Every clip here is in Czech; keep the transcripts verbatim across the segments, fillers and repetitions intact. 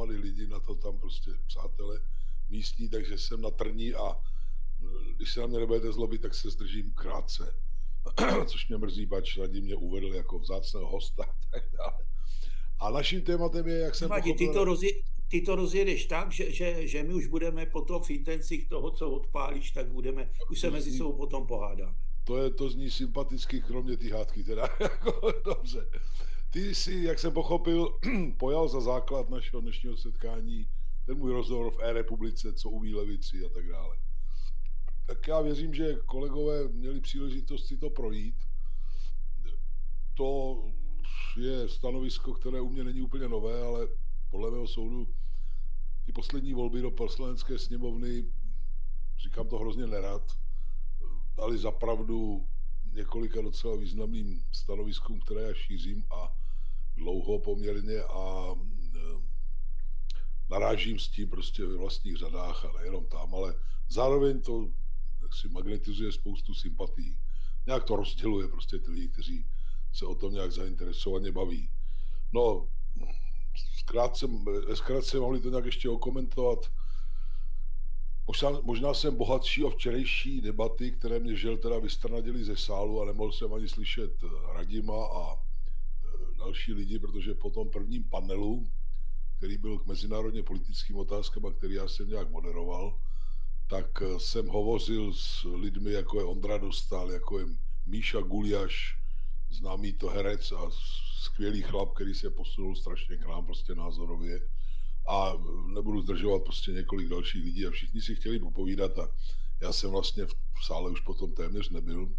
dohromady lidi na to tam prostě přátelé místní, takže jsem na trní a když se na mě nebudete zlobit, tak se zdržím krátce. Což mě mrzí, pač Radim mě uvedl jako vzácného hosta a tak dále. A naším tématem je, jak jsem Vadí, pochopil... Ty to, rozje, ty to rozjedeš tak, že, že, že my už budeme potom v intencích toho, co odpálíš, tak budeme, už se mezi sebou potom pohádáme. To, je, to zní sympaticky, kromě ty hádky teda. Dobře. Ty jsi, jak jsem pochopil, pojal za základ našeho dnešního setkání ten můj rozhovor v E-republice, co umí levici a tak dále. Tak já věřím, že kolegové měli příležitost si to projít. To je stanovisko, které u mě není úplně nové, ale podle mého soudu ty poslední volby do poslanecké sněmovny, říkám to hrozně nerad, dali za pravdu několika docela významným stanoviskům, které já šířím a dlouho poměrně a narážím s tím prostě ve vlastních řadách a nejenom tam, ale zároveň to tak si magnetizuje spoustu sympatí. Nějak to rozděluje prostě ty lidi, kteří se o tom nějak zainteresovaně baví. No, zkrátce, zkrátce mohli to nějak ještě okomentovat. Možná, možná jsem bohatší o včerejší debaty, které mě žel teda vystrnadili ze sálu a nemohl jsem ani slyšet Radima a další lidi, protože po tom prvním panelu, který byl k mezinárodně politickým otázkám a který já jsem nějak moderoval, tak jsem hovořil s lidmi, jako je Ondra Dostál, jako je Míša Guliaš, známý to herec a skvělý chlap, který se posunul strašně k nám prostě názorově. A nebudu zdržovat prostě několik dalších lidí a všichni si chtěli popovídat a já jsem vlastně v sále už potom téměř nebyl.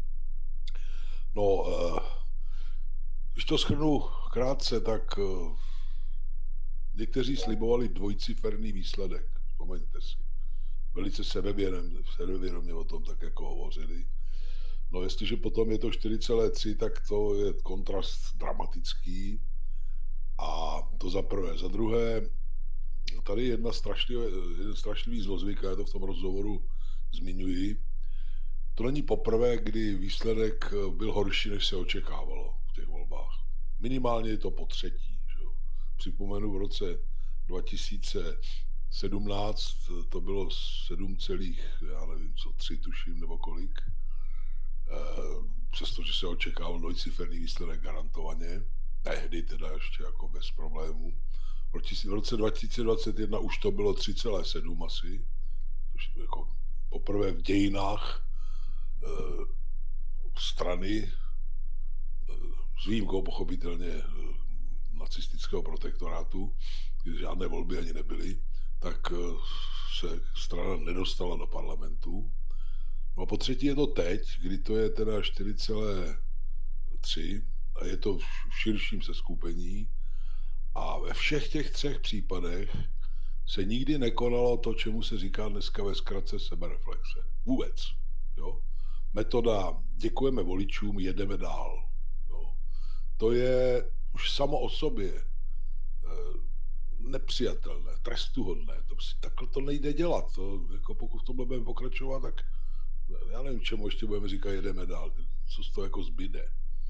No, když to shrnu krátce, tak někteří slibovali dvojciferný výsledek, vzpomeňte si. Velice sebevědomě o tom tak jako hovořili. No, jestliže potom je to čtyři celé tři, tak to je kontrast dramatický. A to za prvé. Za druhé, tady jedna strašlivý, jeden strašlivý zlozvyk, já to v tom rozhovoru zmiňuji. To není poprvé, kdy výsledek byl horší, než se očekávalo v těch volbách. Minimálně je to po třetí. Že jo. Připomenu v roce dva tisíce sedmnáct to bylo sedm celých, já nevím co, tři tuším nebo kolik. Přestože se očekával dvojciferný výsledek garantovaně. Tehdy teda ještě jako bez problémů. V roce dva tisíce dvacet jedna už to bylo tři celé sedm asi, což jako poprvé v dějinách e, strany, e, s výjimkou pochopitelně e, nacistického protektorátu, kde žádné volby ani nebyly, tak e, se strana nedostala do parlamentu. No a po třetí je to teď, kdy to je teda čtyři celé tři, a je to v širším seskupení a ve všech těch třech případech se nikdy nekonalo to, čemu se říká dneska ve zkratce sebereflexe. Vůbec. Jo? Metoda děkujeme voličům, jedeme dál. Jo? To je už samo o sobě e, nepřijatelné, trestuhodné. To, takhle to nejde dělat. To, jako pokud v tomhle budeme pokračovat, tak já nevím, čemu ještě budeme říkat jedeme dál. Co z toho jako zbyde.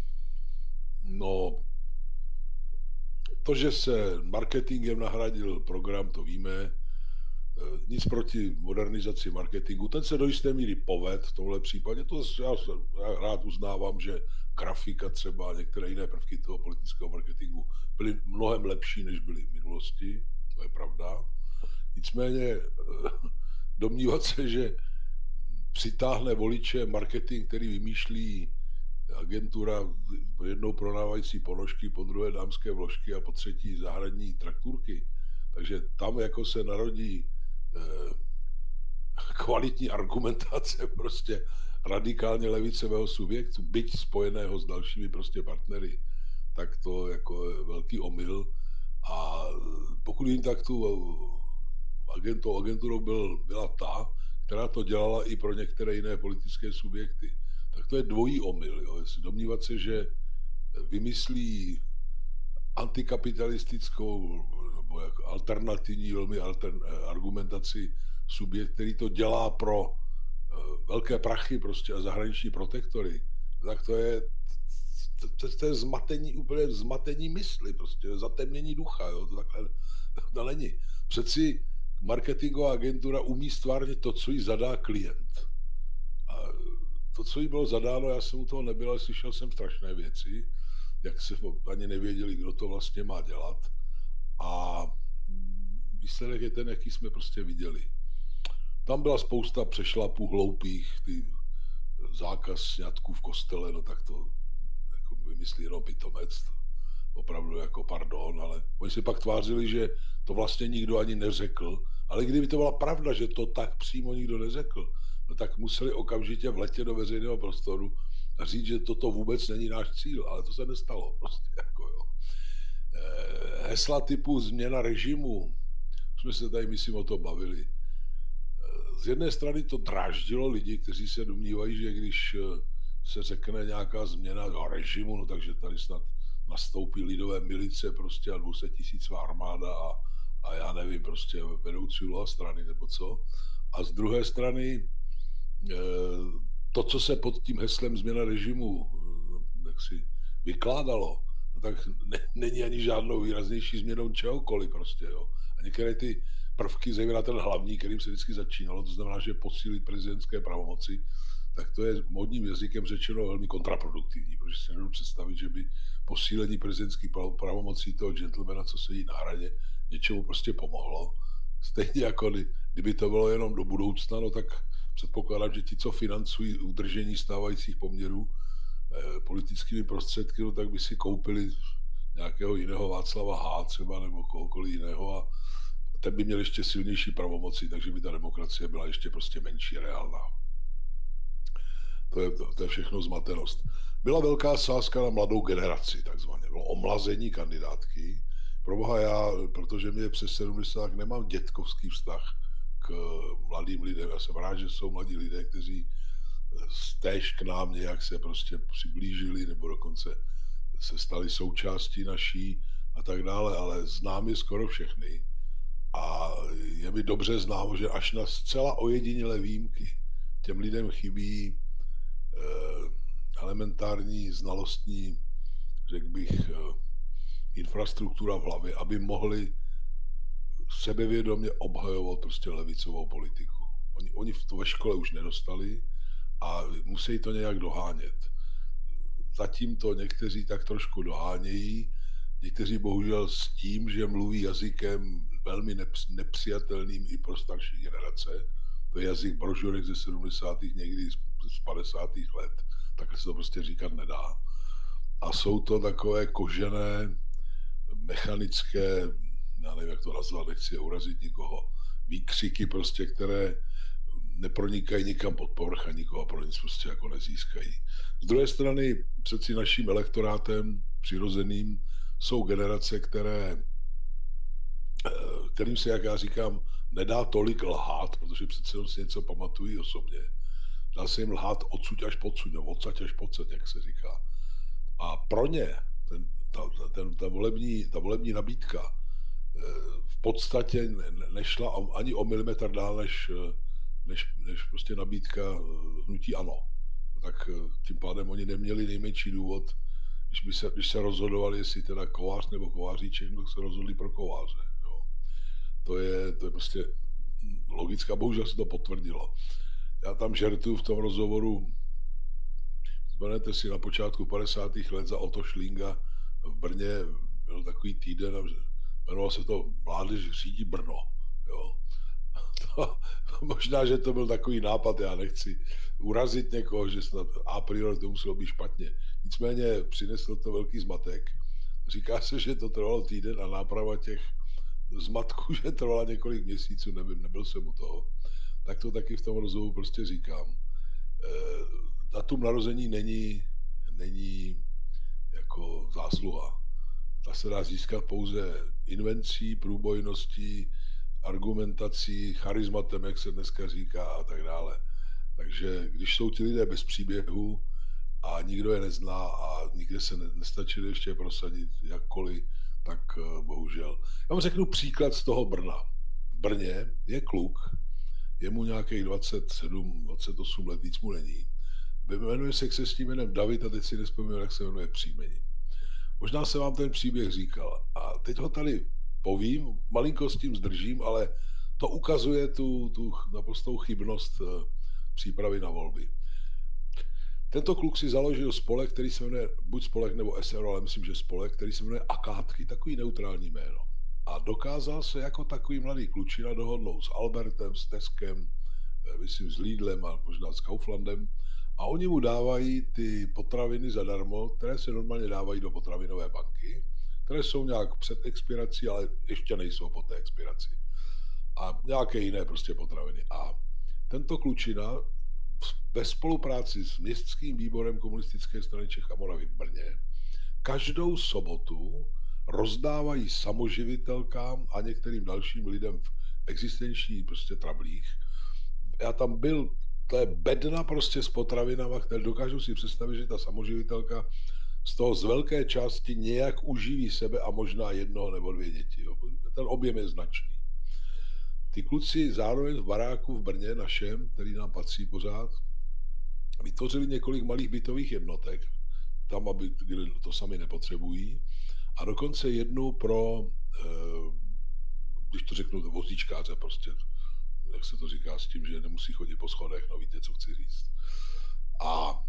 No, to, že se marketingem nahradil program, to víme. Nic proti modernizaci marketingu. Ten se do jisté míry poved v tomhle případě. To já, já rád uznávám, že grafika třeba a některé jiné prvky toho politického marketingu byly mnohem lepší, než byly v minulosti. To je pravda. Nicméně domnívat se, že přitáhne voliče marketing, který vymýšlí agentura jednou prodávající ponožky, po druhé dámské vložky a po třetí zahradní traktůrky. Takže tam jako se narodí eh, kvalitní argumentace prostě radikálně levicového subjektu, byť spojeného s dalšími prostě partnery, tak to jako je velký omyl. A pokud jim tak tu agentou, agenturou byl, byla ta, která to dělala i pro některé jiné politické subjekty. Tak to je dvojí omyl. Jo. Jestli domnívat se, že vymyslí antikapitalistickou nebo jako alternativní velmi altern, argumentaci subjekt, který to dělá pro uh, velké prachy prostě a zahraniční protektory, tak to je, to, to je zmatení, úplně zmatení mysli, prostě zatemnění ducha. Jo. To takhle, No není. Přeci marketingová agentura umí stvárnit to, co jí zadá klient. A to, co jí bylo zadáno, já jsem u toho nebyl, ale slyšel jsem strašné věci, jak se ani nevěděli, kdo to vlastně má dělat. A výsledek je ten, jaký jsme prostě viděli. Tam byla spousta přešlapů hloupých, ty zákaz sňatků v kostele, no tak to jako vymyslí jenom pitomec, opravdu jako pardon, ale oni se pak tvářili, že to vlastně nikdo ani neřekl, ale kdyby to byla pravda, že to tak přímo nikdo neřekl, no tak museli okamžitě vletět do veřejného prostoru a říct, že toto vůbec není náš cíl, ale to se nestalo prostě, jako jo. Hesla typu změna režimu, jsme se tady, myslím, o to bavili. Z jedné strany to dráždilo lidi, kteří se domnívají, že když se řekne nějaká změna režimu, no takže tady snad nastoupí lidové milice prostě a dvě stě tisícová armáda a, a já nevím, prostě vedoucí úloha strany nebo co. A z druhé strany to, co se pod tím heslem změna režimu jak si vykládalo, no tak ne, není ani žádnou výraznější změnou čehokoliv prostě, jo. A některé ty prvky, zejména ten hlavní, kterým se vždycky začínalo, to znamená, že posílit prezidentské pravomoci, tak to je módním jazykem řečeno velmi kontraproduktivní, protože si nedovedu představit, že by posílení prezidentských pravomocí toho gentlemana, co sedí na hradě, něčemu prostě pomohlo. Stejně jako kdyby to bylo jenom do budoucna, no tak předpokládám, že ti, co financují udržení stávajících poměrů eh, politickými prostředky, no tak by si koupili nějakého jiného Václava H. třeba nebo kohokoliv jiného a ten by měl ještě silnější pravomoci, takže by ta demokracie byla ještě prostě menší, reálná. To je, to, to je všechno zmatenost. Byla velká sázka na mladou generaci, takzvaně. Bylo omlazení kandidátky. Proboha já, protože mě přes sedmdesát, nemám dětkovský vztah k mladým lidem. Já jsem rád, že jsou mladí lidé, kteří též k nám nějak se prostě přiblížili nebo dokonce se stali součástí naší a tak dále, ale znám je skoro všechny. A je mi dobře známo, že až na zcela ojedinělé výjimky těm lidem chybí eh, elementární znalostní, řekl bych, eh, infrastruktura v hlavě, aby mohli sebevědomě obhajovat prostě levicovou politiku. Oni, oni to ve škole už nedostali a musí to nějak dohánět. Zatím to někteří tak trošku dohánějí, někteří bohužel s tím, že mluví jazykem velmi nepřijatelným i pro starší generace. To je jazyk brožurek ze sedmdesátých někdy z padesátých let. Takhle se to prostě říkat nedá. A jsou to takové kožené, mechanické, já nevím, jak to nazvat, nechci urazit nikoho, výkřiky prostě, které nepronikají nikam pod povrch a nikoho pro nic prostě jako nezískají. Z druhé strany přeci naším elektorátem přirozeným jsou generace, které, kterým se, jak já říkám, nedá tolik lhát, protože přece si něco pamatují osobně. Dá se jim lhát odsud až podsud, no odsaď až pocud, jak se říká. A pro ně ten, ta, ten, ta, volební, ta volební nabídka v podstatě nešla ani o milimetr dál, než, než, než prostě nabídka hnutí ANO. Tak tím pádem oni neměli nejmenší důvod, když, by se, když se rozhodovali, jestli teda Kovář nebo Kováříček, tak se rozhodli pro Kováře. Jo. To, je, to je prostě logická, bohužel se to potvrdilo. Já tam žertuju v tom rozhovoru, vzpomenete si na počátku padesátých let za Otto Schlinga v Brně, byl takový týden, jmenoval se to Mládež řídí Brno. Jo. To, možná, že to byl takový nápad, já nechci urazit někoho, že snad a priori to muselo být špatně. Nicméně přinesl to velký zmatek. Říká se, že to trvalo týden a náprava těch zmatků, že trvala několik měsíců, nevím, nebyl jsem u toho. Tak to taky v tom rozhovoru prostě říkám. E, datum narození není, není jako zásluha. Ta se dá získat pouze invencí, průbojností, argumentací, charizmatem, jak se dneska říká a tak dále. Takže když jsou ti lidé bez příběhu a nikdo je nezná a nikde se nestačili ještě prosadit jakkoliv, tak bohužel. Já vám řeknu příklad z toho Brna. V Brně je kluk, je mu nějakých dvacet sedm, dvacet osm let, víc mu není. Jmenuje se křestním jménem David a teď si nespomínám, jak se jmenuje příjmení. Možná se vám ten příběh říkal a teď ho tady povím, malinko s tím zdržím, ale to ukazuje tu, tu naprostou chybnost přípravy na volby. Tento kluk si založil spolek, který se jmenuje, buď spolek nebo es er o, ale myslím, že spolek, který se jmenuje Akátky, takový neutrální jméno. A dokázal se jako takový mladý klučina dohodnout s Albertem, s Teskem, myslím s Lidlem a možná s Kauflandem. A oni mu dávají ty potraviny zadarmo, které se normálně dávají do potravinové banky, které jsou nějak před expirací, ale ještě nejsou po té expiraci. A nějaké jiné prostě potraviny. A tento klučina ve spolupráci s městským výborem komunistické strany Čech a Moravy v Brně každou sobotu rozdávají samoživitelkám a některým dalším lidem v existenční prostě trablích. Já tam byl, to je bedna prostě s potravinama, které dokážu si představit, že ta samoživitelka z toho z velké části nějak uživí sebe a možná jednoho nebo dvě děti. Jo. Ten objem je značný. Ty kluci zároveň v baráku v Brně našem, který nám patří pořád, vytvořili několik malých bytových jednotek, tam, aby to sami nepotřebují, a dokonce jednu pro, když to řeknu, vozíčkáře prostě, jak se to říká s tím, že nemusí chodit po schodech, no víte, co chci říct. A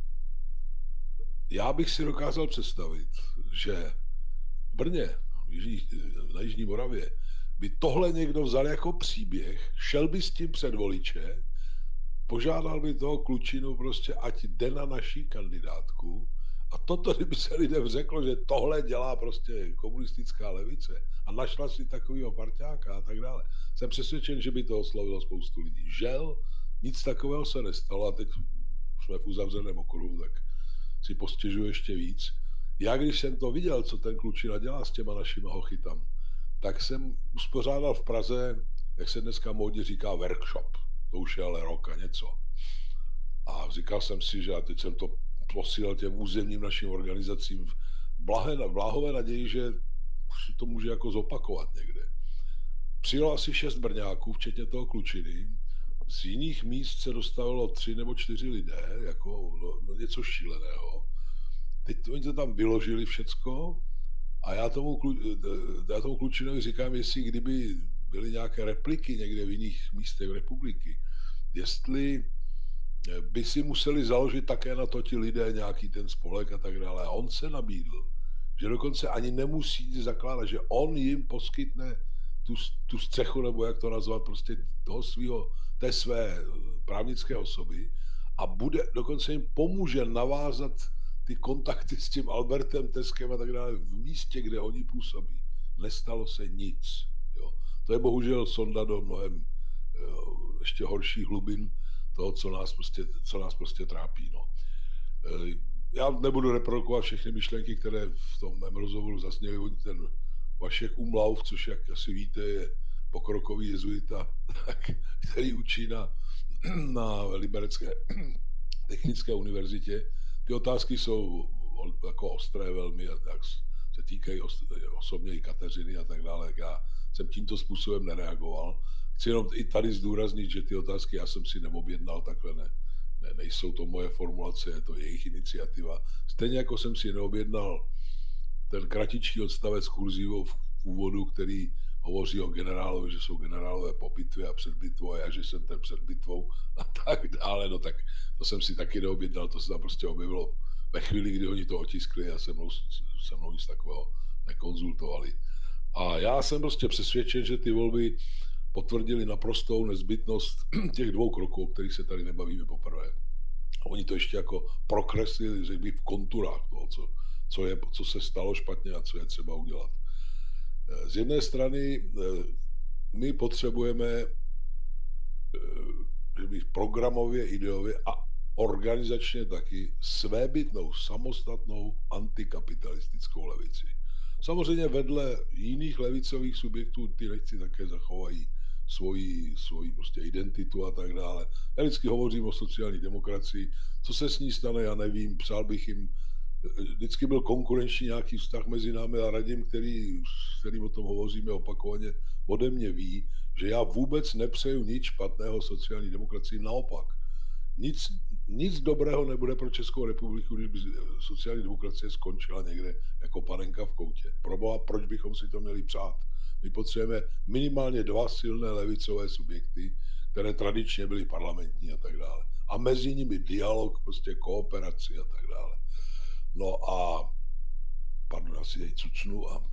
já bych si dokázal představit, že v Brně, na Jižní Moravě, by tohle někdo vzal jako příběh, šel by s tím před voliče, požádal by toho klučinu prostě, ať jde na naší kandidátku, a toto, kdyby se lidem řeklo, že tohle dělá prostě komunistická levice a našla si takovýho parťáka a tak dále. Jsem přesvědčen, že by to oslovilo spoustu lidí. Žel, nic takového se nestalo a teď jsme v uzavřeném okruhu, tak si postěžuji ještě víc. Já, když jsem to viděl, co ten klučina dělá s těma našima hochytama, tak jsem uspořádal v Praze, jak se dneska módně říká, workshop. To už je ale rok a něco. A říkal jsem si, že a teď jsem to posílal těm územním našim organizacím v blahé, bláhové naději, že to může jako zopakovat někde. Přijelo asi šest Brňáků, včetně toho klučiny. Z jiných míst se dostavilo tři nebo čtyři lidé, jako no, něco šíleného. Teď oni to tam vyložili všecko a já tomu, já tomu klučinovi říkám, jestli kdyby byly nějaké repliky někde v jiných místech republiky, jestli by si museli založit také na to ti lidé nějaký ten spolek a tak dále. A on se nabídl, že dokonce ani nemusí zakládat, že on jim poskytne tu, tu střechu, nebo jak to nazvat, prostě toho svého, té své právnické osoby a bude, dokonce jim pomůže navázat ty kontakty s tím Albertem, Teskem a tak dále v místě, kde oni působí. Nestalo se nic. Jo. To je bohužel sonda do mnohem jo, ještě horších hlubin toho, co nás prostě, co nás prostě trápí. No. Já nebudu reprodukovat všechny myšlenky, které v tom mém rozhovoru zazněly. Ten Vašek Umlauf, což jak asi víte, je pokrokový jezuita, který učí na, na Liberecké technické univerzitě. Ty otázky jsou jako ostré velmi a tak se týkají osobně i Kateřiny a tak dále. Já jsem tímto způsobem nereagoval. Chci jenom i tady zdůraznit, že ty otázky já jsem si neobjednal takhle, ne, ne, nejsou to moje formulace, je to jejich iniciativa. Stejně jako jsem si neobjednal ten kratičký odstavec kurzívou v úvodu, který hovoří o generálovi, že jsou generálové po bitvě a před bitvou a já, že jsem ten před bitvou a tak dále, no tak to jsem si taky neobjednal, to se tam prostě objevilo ve chvíli, kdy oni to otiskli a se mnou, se mnou nic takového nekonzultovali. A já jsem prostě přesvědčen, že ty volby potvrdili naprostou nezbytnost těch dvou kroků, o kterých se tady nebavíme poprvé. A oni to ještě jako prokreslili, řekl bych, v konturách toho, co, co, je, co se stalo špatně a co je třeba udělat. Z jedné strany my potřebujeme bych, programově, ideově a organizačně taky svébytnou, samostatnou antikapitalistickou levici. Samozřejmě vedle jiných levicových subjektů ty nechci také zachovají svoji, svoji prostě identitu a tak dále. Já vždycky hovořím o sociální demokracii. Co se s ní stane, já nevím. Přál bych jim, vždycky byl konkurenční nějaký vztah mezi námi a Radim, který, s kterým o tom hovoříme opakovaně, ode mě ví, že já vůbec nepřeju nic špatného sociální demokracii, naopak. Nic, nic dobrého nebude pro Českou republiku, když by sociální demokracie skončila někde jako panenka v koutě. Proboha, proč bychom si to měli přát? My potřebujeme minimálně dva silné levicové subjekty, které tradičně byly parlamentní a tak dále. A mezi nimi dialog, prostě kooperaci a tak dále. No a pardon, asi jej cucnu a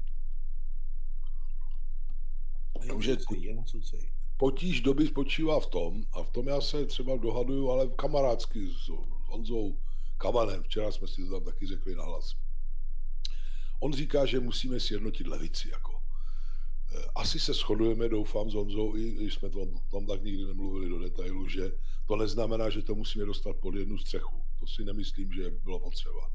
Jen cucej, jen cucej. Potíž doby spočívá v tom, a v tom já se třeba dohaduju, ale kamarádsky s Honzou Kavanem, včera jsme si to tam taky řekli nahlas. On říká, že musíme sjednotit levici. Jako. Asi se shodujeme, doufám, s Honzou, i když jsme to tam tak nikdy nemluvili do detailu, že to neznamená, že to musíme dostat pod jednu střechu. To si nemyslím, že by bylo potřeba.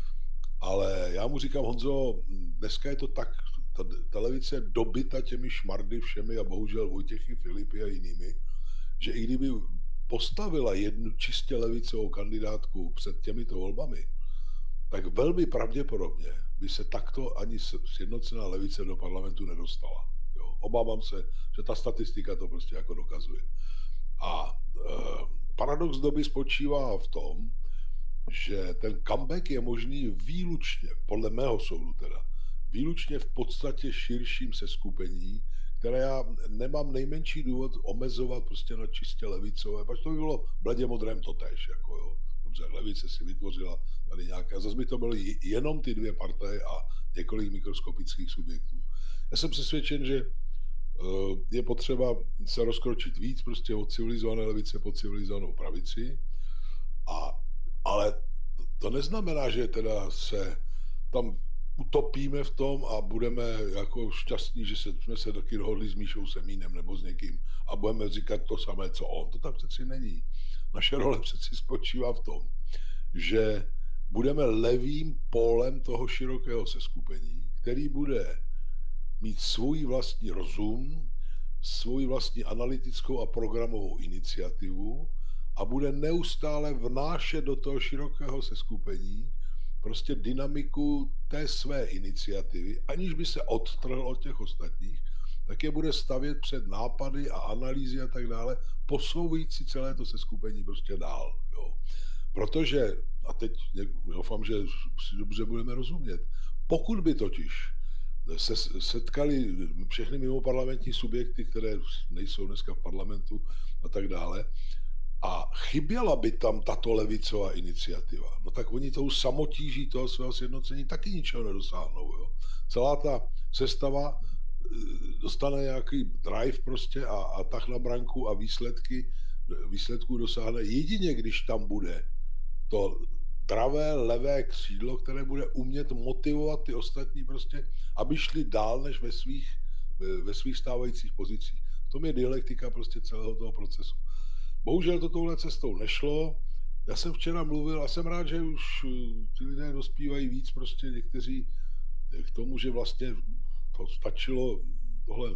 Ale já mu říkám, Honzo, dneska je to tak, ta, ta levice je dobyta těmi šmardy všemi a bohužel Vojtěchy, Filipy a jinými, že i kdyby postavila jednu čistě levicovou kandidátku před těmito volbami, tak velmi pravděpodobně by se takto ani sjednocená levice do parlamentu nedostala. Jo. Obávám se, že ta statistika to prostě jako dokazuje. A e, paradox doby spočívá v tom, že ten comeback je možný výlučně, podle mého soudu teda, výlučně v podstatě širším seskupení, které já nemám nejmenší důvod omezovat prostě na čistě levicové, protože to by bylo bledě modrém totéž, jako jo. Dobře, levice si vytvořila tady nějaké, a zase by to byly jenom ty dvě partaje a několik mikroskopických subjektů. Já jsem přesvědčen, že je potřeba se rozkročit víc prostě od civilizované levice po civilizovanou pravici, a, ale to neznamená, že teda se tam utopíme v tom a budeme jako šťastní, že se, jsme se taky dohodli s Míšou Semínem nebo s někým a budeme říkat to samé, co on. To tak přeci není. Naše role přeci spočívá v tom, že budeme levým pólem toho širokého seskupení, který bude mít svůj vlastní rozum, svůj vlastní analytickou a programovou iniciativu a bude neustále vnášet do toho širokého seskupení prostě dynamiku té své iniciativy, aniž by se odtrhl od těch ostatních, tak je bude stavět před nápady a analýzy a tak dále, posouvající celé to seskupení prostě dál. Jo. Protože, a teď doufám, že si dobře budeme rozumět, pokud by totiž se setkali všechny mimoparlamentní subjekty, které nejsou dneska v parlamentu a tak dále, a chyběla by tam tato levicová iniciativa, no tak oni tou samotíží toho svého sjednocení taky ničeho nedosáhnou. Jo. Celá ta sestava dostane nějaký drive prostě a, a tah na branku a výsledky, výsledků dosáhne jedině, když tam bude to dravé levé křídlo, které bude umět motivovat ty ostatní prostě, aby šli dál než ve svých, ve svých stávajících pozicích. V tom je dialektika prostě celého toho procesu. Bohužel to touhle cestou nešlo. Já jsem včera mluvil a jsem rád, že už ty lidé dospívají víc prostě někteří k tomu, že vlastně to stačilo tohle,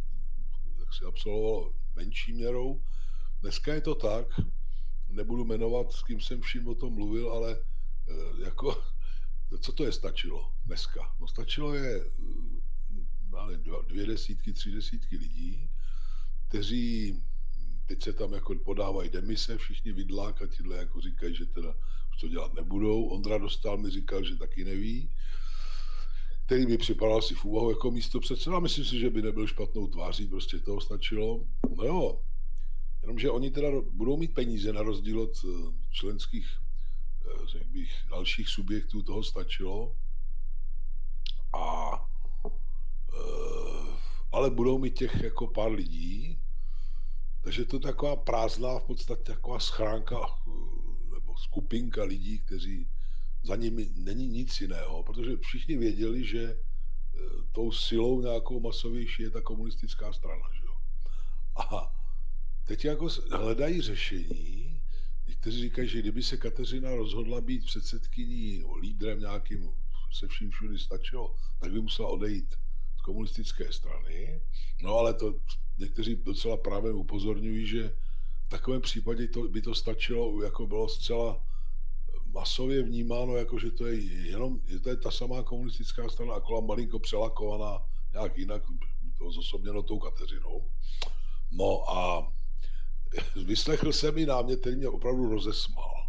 jak se absolvovalo menší měrou. Dneska je to tak, nebudu jmenovat, s kým jsem vším o tom mluvil, ale jako, co to je stačilo dneska? No stačilo je dvě desítky, tři desítky lidí, kteří teď se tam jako podávají demise, všichni vidlák a tyhle jako říkají, že teda už to dělat nebudou. Ondra Dostál mi říkal, že taky neví, který by připadal si v úvahu jako místo předseda. Myslím si, že by nebyl špatnou tváří, prostě toho stačilo. No jo, jenomže oni teda budou mít peníze na rozdíl od členských, řekl bych, dalších subjektů, toho stačilo. A, ale budou mít těch jako pár lidí, takže to je taková prázdná, v podstatě taková schránka nebo skupinka lidí, kteří za nimi není nic jiného, protože všichni věděli, že tou silou nějakou masovější je ta komunistická strana. Že jo? A teď jako hledají řešení. Někteří říkají, že kdyby se Kateřina rozhodla být předsedkyní, lídrem nějakým, se vším všudy stačilo, tak by musela odejít z komunistické strany. No ale to někteří docela právě upozorňují, že v takovém případě to, by to stačilo, jako bylo zcela masově vnímáno, jako že to je jenom, že to je ta samá komunistická strana, akorát malinko přelakovaná nějak jinak, to zosobněno tou Kateřinou. No a vyslechl jsem i námět, který mě opravdu rozesmál,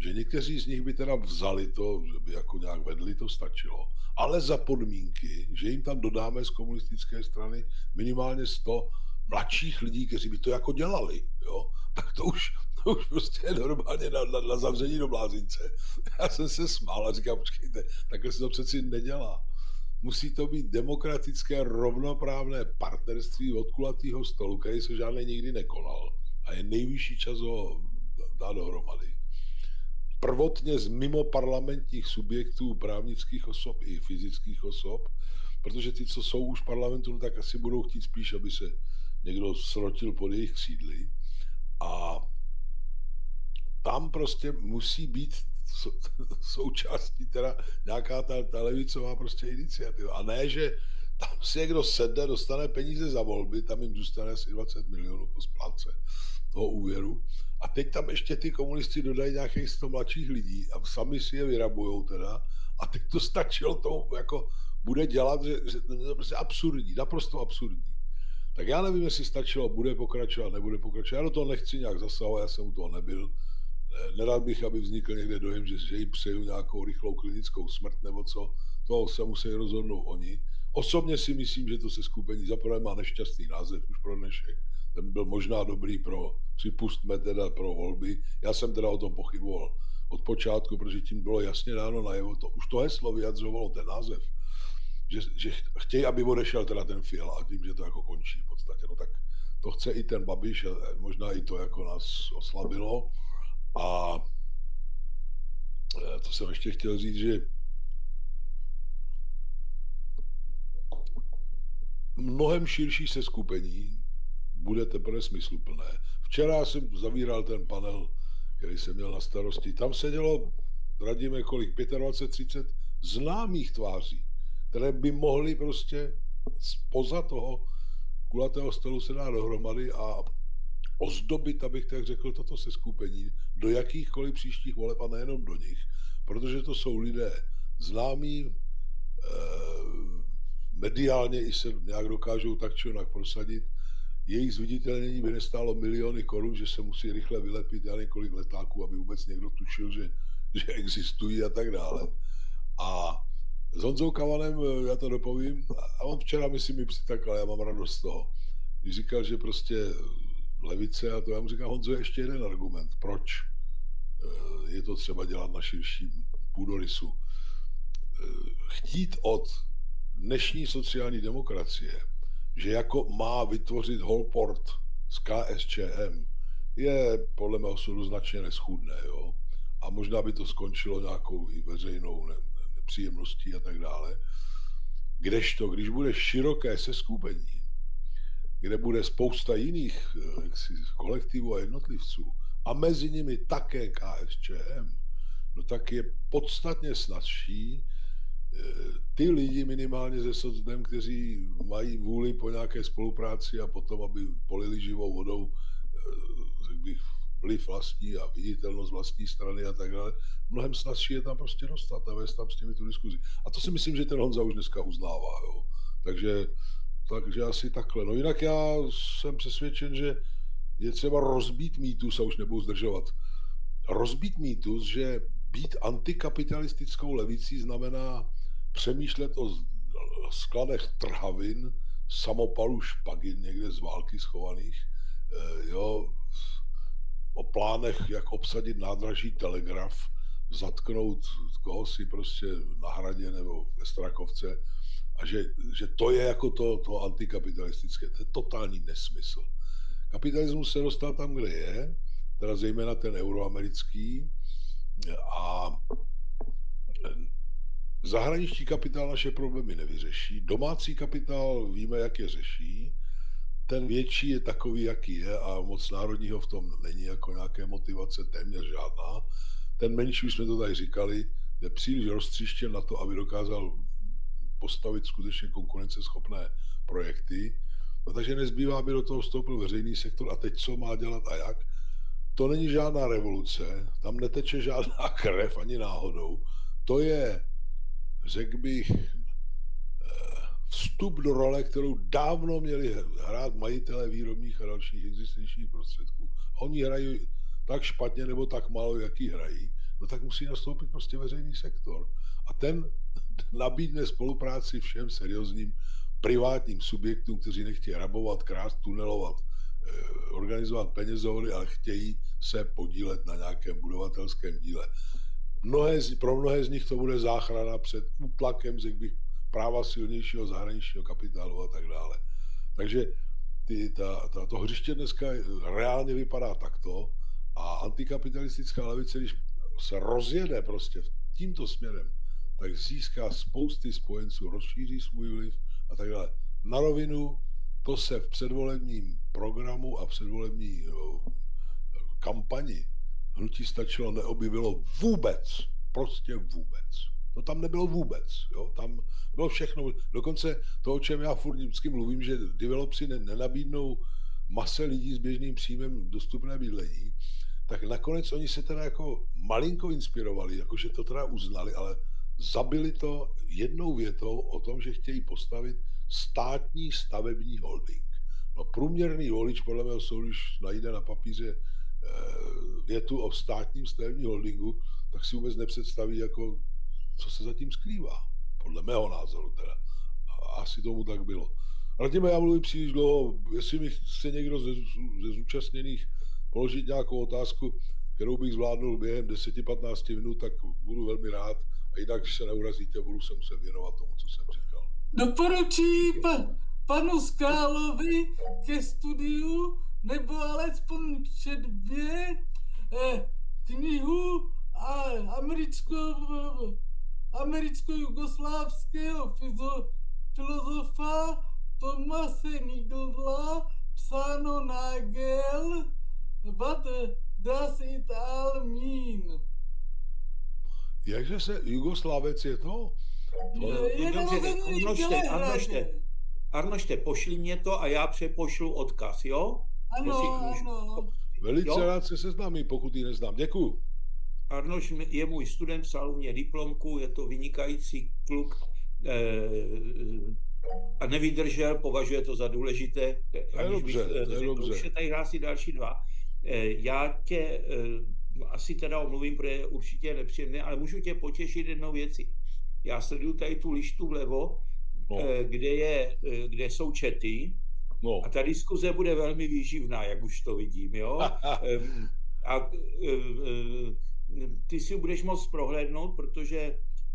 že někteří z nich by teda vzali to, že by jako nějak vedli, to stačilo, ale za podmínky, že jim tam dodáme z komunistické strany minimálně sto mladších lidí, kteří by to jako dělali, jo, tak to už, to už prostě je normálně na, na, na zavření do blázince. Já jsem se smál a říkám, počkejte, takhle se to přeci nedělá. Musí to být demokratické, rovnoprávné partnerství od kulatého stolu, který se žádný nikdy nekonal. A je nejvyšší čas ho dát dohromady. Prvotně z mimo parlamentních subjektů, právnických osob i fyzických osob, protože ty, co jsou už v parlamentu, no tak asi budou chtít spíš, aby se někdo srotil pod jejich křídly. A tam prostě musí být součástí teda nějaká ta, ta levicová prostě iniciativa. A ne, že tam si někdo sedne, dostane peníze za volby, tam jim zůstane asi dvacet milionů po splátce toho úvěru. A teď tam ještě ty komunisti dodají nějakých sto mladších lidí a sami si je vyrabujou teda. A teď to stačilo tomu, jako bude dělat, že, že to je prostě absurdní, naprosto absurdní. Tak já nevím, jestli stačilo, bude pokračovat, nebude pokračovat. Já do toho nechci nějak zasahovat, já jsem u toho nebyl. Nerad bych, aby vznikl někde dojem, že, že jim přeju nějakou rychlou klinickou smrt nebo co. To se musí rozhodnout oni. Osobně si myslím, že to seskupení zaprvé má nešťastný název už pro dnešek. Ten byl možná dobrý pro, připustme teda pro volby. Já jsem teda o tom pochyboval od počátku, protože tím bylo jasně dáno najevo. To, už to heslo vyjadřovalo ten název, že, že chtějí, aby odešel teda ten Fiala a tím, že to jako končí v podstatě. No tak to chce i ten Babiš a možná i to jako nás oslabilo. A to jsem ještě chtěl říct, že mnohem širší seskupení bude teprve smysluplné. Včera jsem zavíral ten panel, který jsem měl na starosti. Tam sedělo, radíme kolik, dvacet pět třicet známých tváří, které by mohly prostě spoza toho kulatého stolu se dát dohromady a ozdobit, abych tak řekl, toto seskupení do jakýchkoliv příštích voleb a nejenom do nich, protože to jsou lidé známí, eh, mediálně i se nějak dokážou tak či onak prosadit. Jejich zviditelnění by nestálo miliony korun, že se musí rychle vylepit já několik letáků, aby vůbec někdo tušil, že, že existují a tak dále. A s Honzou Kavanem, já to dopovím, a on včera, myslím, mi přitakal, já mám radost z toho. Když říkal, že prostě levice, a to já mu říkám, Honzo, ještě jeden argument. Proč je to třeba dělat na širším půdorysu? Chtít od dnešní sociální demokracie, že jako má vytvořit holport s K S Č M, je podle mého soudu značně neschůdné. Jo? A možná by to skončilo nějakou i veřejnou nepříjemností a tak dále. Kdežto, když bude široké seskupení, kde bude spousta jiných jaksi, kolektivů a jednotlivců a mezi nimi také K S Č M, no tak je podstatně snazší ty lidi minimálně ze socdem, kteří mají vůli po nějaké spolupráci a potom, aby polili živou vodou, řekl bych, vliv vlastní a viditelnost vlastní strany a tak dále, mnohem snazší je tam prostě dostat a vést tam s těmi tu diskuzi. A to si myslím, že ten Honza už dneska uznává. Jo. Takže, takže asi takhle. No jinak já jsem přesvědčen, že je třeba rozbít mýtus, a už nebudu zdržovat, rozbít mýtus, že být antikapitalistickou levicí znamená přemýšlet o skladech trhavin, samopalů špagin někde z války schovaných, jo, o plánech, jak obsadit nádraží Telegraf, zatknout koho si prostě na Hradě nebo ve Strakovce a že, že to je jako to, to antikapitalistické. To je totální nesmysl. Kapitalismus se dostal tam, kde je, teda zejména ten euroamerický, a zahraniční kapitál naše problémy nevyřeší, domácí kapitál víme, jak je řeší, ten větší je takový, jaký je a moc národního v tom není jako nějaké motivace, téměř žádná. Ten menší, už jsme to tady říkali, je příliš roztříštěn na to, aby dokázal postavit skutečně konkurenceschopné projekty. No, takže nezbývá, aby do toho vstoupil veřejný sektor a teď co má dělat a jak. To není žádná revoluce, tam neteče žádná krev ani náhodou. To je, řekl bych, vstup do role, kterou dávno měli hrát majitelé výrobních a dalších existenčních prostředků. Oni hrají tak špatně nebo tak málo, jaký hrají, no tak musí nastoupit prostě veřejný sektor. A ten nabídne spolupráci všem seriózním privátním subjektům, kteří nechtějí rabovat, krást, tunelovat, organizovat penězovody, ale chtějí se podílet na nějakém budovatelském díle. Mnohé, pro mnohé z nich to bude záchrana před útlakem, řekl bych, práva silnějšího zahraničního kapitálu a tak dále. Takže ty, ta, ta, to hřiště dneska reálně vypadá takto a antikapitalistická levice, když se rozjede prostě tímto směrem, tak získá spousty spojenců, rozšíří svůj vliv a tak dále. Na rovinu to se v předvolebním programu a předvolební jo, kampani hnutí Stačilo neobjevilo vůbec, prostě vůbec. To tam nebylo vůbec, jo? Tam bylo všechno. Dokonce to, o čem já furt vždycky mluvím, že developci nenabídnou mase lidí s běžným příjmem dostupné bydlení, tak nakonec oni se teda jako malinko inspirovali, jakože to teda uznali, ale zabili to jednou větou o tom, že chtějí postavit státní stavební holding. No průměrný volič podle mého soudu, když najde na papíře větu o státním stavebním holdingu, tak si vůbec nepředstaví, jako, co se zatím skrývá. Podle mého názoru teda. A asi tomu tak bylo. Ale tím já mluvím příliš dlouho. Jestli mi chce někdo ze, ze zúčastněných položit nějakou otázku, kterou bych zvládnul během deset až patnáct minut, tak budu velmi rád. A jinak, když se neurazíte, budu se muset věnovat tomu, co jsem říkal. Doporučí pa, panu Skálovi ke studiu nebo alespoň četbě eh, knihu a americko, americko-jugoslávského filozofa Tomase Nigla, psáno Nagel, What does it all mean? Jakže se Jugoslávec je to? to je Arnošte, Arnošte, Arnošte, pošli mě to a já přepošlu odkaz, jo? Ano, ano. Velice jo? Rád se seznámím, pokud ji neznám. Děkuju. Arnoš je můj student, psal u mě diplomku, je to vynikající kluk eh, a nevydržel, považuje to za důležité. To je dobře, bych, to je dobře. Už je tady hlásí další dva. Eh, já tě eh, asi teda omluvím, protože určitě je nepříjemné, ale můžu tě potěšit jednou věci. Já sleduju tady tu lištu vlevo, no. eh, kde, je, eh, kde jsou čety. No. A ta diskuze bude velmi výživná, jak už to vidím, jo? A ty si budeš moct prohlédnout, protože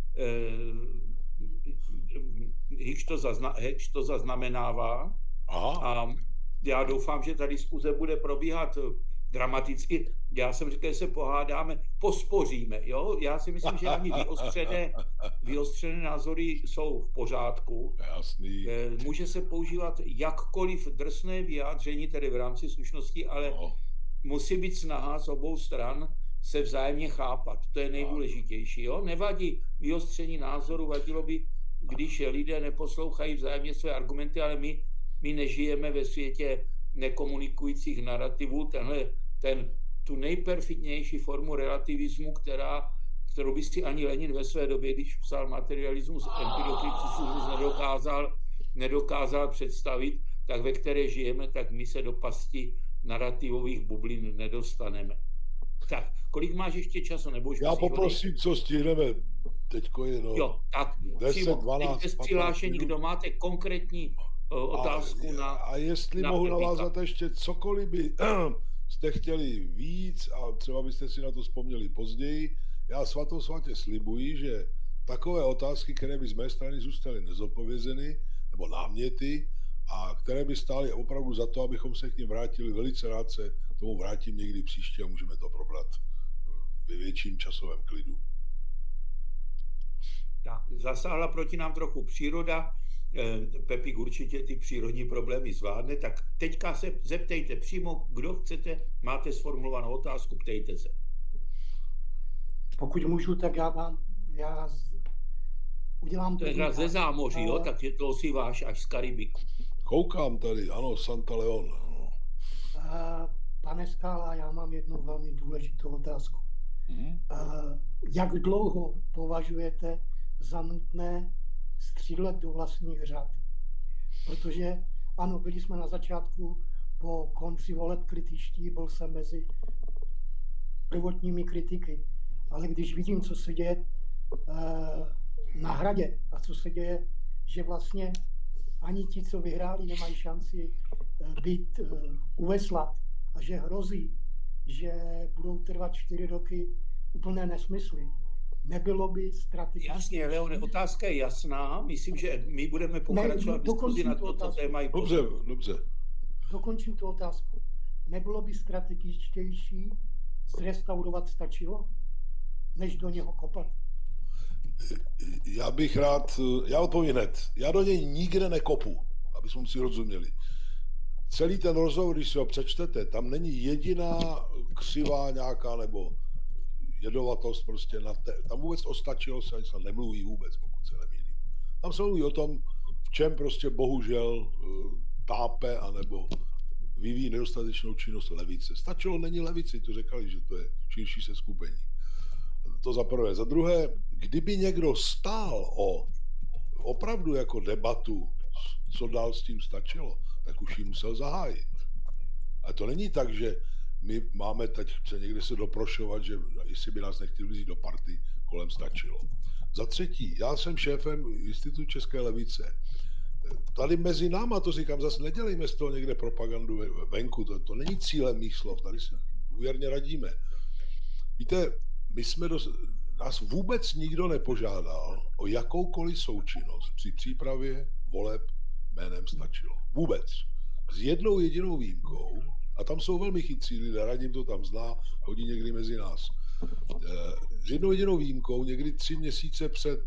Hicks to, zazna, Hicks to zaznamenává. Aha. A já doufám, že ta diskuze bude probíhat dramaticky. Já jsem říkal, že se pohádáme, pospoříme, jo? Já si myslím, že ani vyostřené, vyostřené názory jsou v pořádku. Jasný. Může se používat jakkoliv drsné vyjádření, tedy v rámci slušnosti, ale no. musí být snaha z obou stran se vzájemně chápat. To je nejdůležitější, jo? Nevadí vyostření názoru, vadilo by, když lidé neposlouchají vzájemně své argumenty, ale my, my nežijeme ve světě nekomunikujících narrativů. Tenhle, ten, tu nejperfidnější formu relativismu, která, kterou by si ani Lenin ve své době, když psal materialismus, empirokritismus, nedokázal, nedokázal představit, tak ve které žijeme, tak my se do pasti narrativových bublin nedostaneme. Tak, kolik máš ještě času? Nebo už Já poprosím, vody? Co stihneme. Teďko je no, jo, tak deset, dvanáct, bez přihlášení, kdo máte konkrétní uh, otázku a, na A jestli na mohu navázat ještě cokoliv by jste chtěli víc a třeba byste si na to vzpomněli později, já svatosvatě slibuji, že takové otázky, které by z mé strany zůstaly nezodpovězeny, nebo náměty, a které by stály opravdu za to, abychom se k nim vrátili, velice rád se k tomu vrátím někdy příště a můžeme to probrat ve větším časovém klidu. Tak, zasáhla proti nám trochu příroda. Pepík určitě ty přírodní problémy zvládne, tak teďka se zeptejte přímo, kdo chcete, máte sformulovanou otázku, ptejte se. Pokud můžu, tak já vám, já udělám... To je ze zámoří, ale... jo, tak je to si váš až z Karibiku. Koukám tady, ano, Santa Leon. Pane Skála, já mám jednu velmi důležitou otázku. Hmm? Jak dlouho považujete za nutné střílet do vlastních řad? Protože ano, byli jsme na začátku po konci voleb kritičtí, byl jsem mezi prvotními kritiky. Ale když vidím, co se děje na Hradě a co se děje, že vlastně ani ti, co vyhráli, nemají šanci být u vesla a že hrozí, že budou trvat čtyři roky úplné nesmysly. Nebylo by strategické. Jasně, Leone, otázka je jasná. Myslím, že my budeme pokračovat v diskuzi na toto téma. Dobře, dobře. Dokončím tu otázku. Nebylo by strategičtější zrestaurovat Stačilo, než do něho kopat? Já bych rád, já odpovím hned. Já do něj nikde nekopu, aby jsme si rozuměli. Celý ten rozhovor, když si ho přečtete, tam není jediná křivá nějaká nebo jedovatost prostě na té, tam vůbec o Stačilo se ani nemluví vůbec, pokud se nemýlím. Tam se mluví o tom, v čem prostě bohužel tápe anebo vyvíjí nedostatečnou činnost levice. Stačilo není levici, to řekali, že to je širší seskupení. To za prvé. Za druhé, kdyby někdo stál o opravdu jako debatu, co dál s tím Stačilo, tak už ji musel zahájit. A to není tak, že my máme teď se někde se doprošovat, že jestli by nás nechtěli vzít do party, kolem Stačilo. Za třetí, já jsem šéfem Institutu České levice. Tady mezi náma, to říkám, zase nedělejme z toho někde propagandu venku, to, to není cílem mých slov, tady si úvěrně radíme. Víte, my jsme dos, nás vůbec nikdo nepožádal o jakoukoliv součinnost při přípravě voleb jménem Stačilo. Vůbec. S jednou jedinou výjimkou, a tam jsou velmi chytří lidé, Radim to tam zná, chodí někdy mezi nás. S jednou jedinou výjimkou, někdy tři měsíce před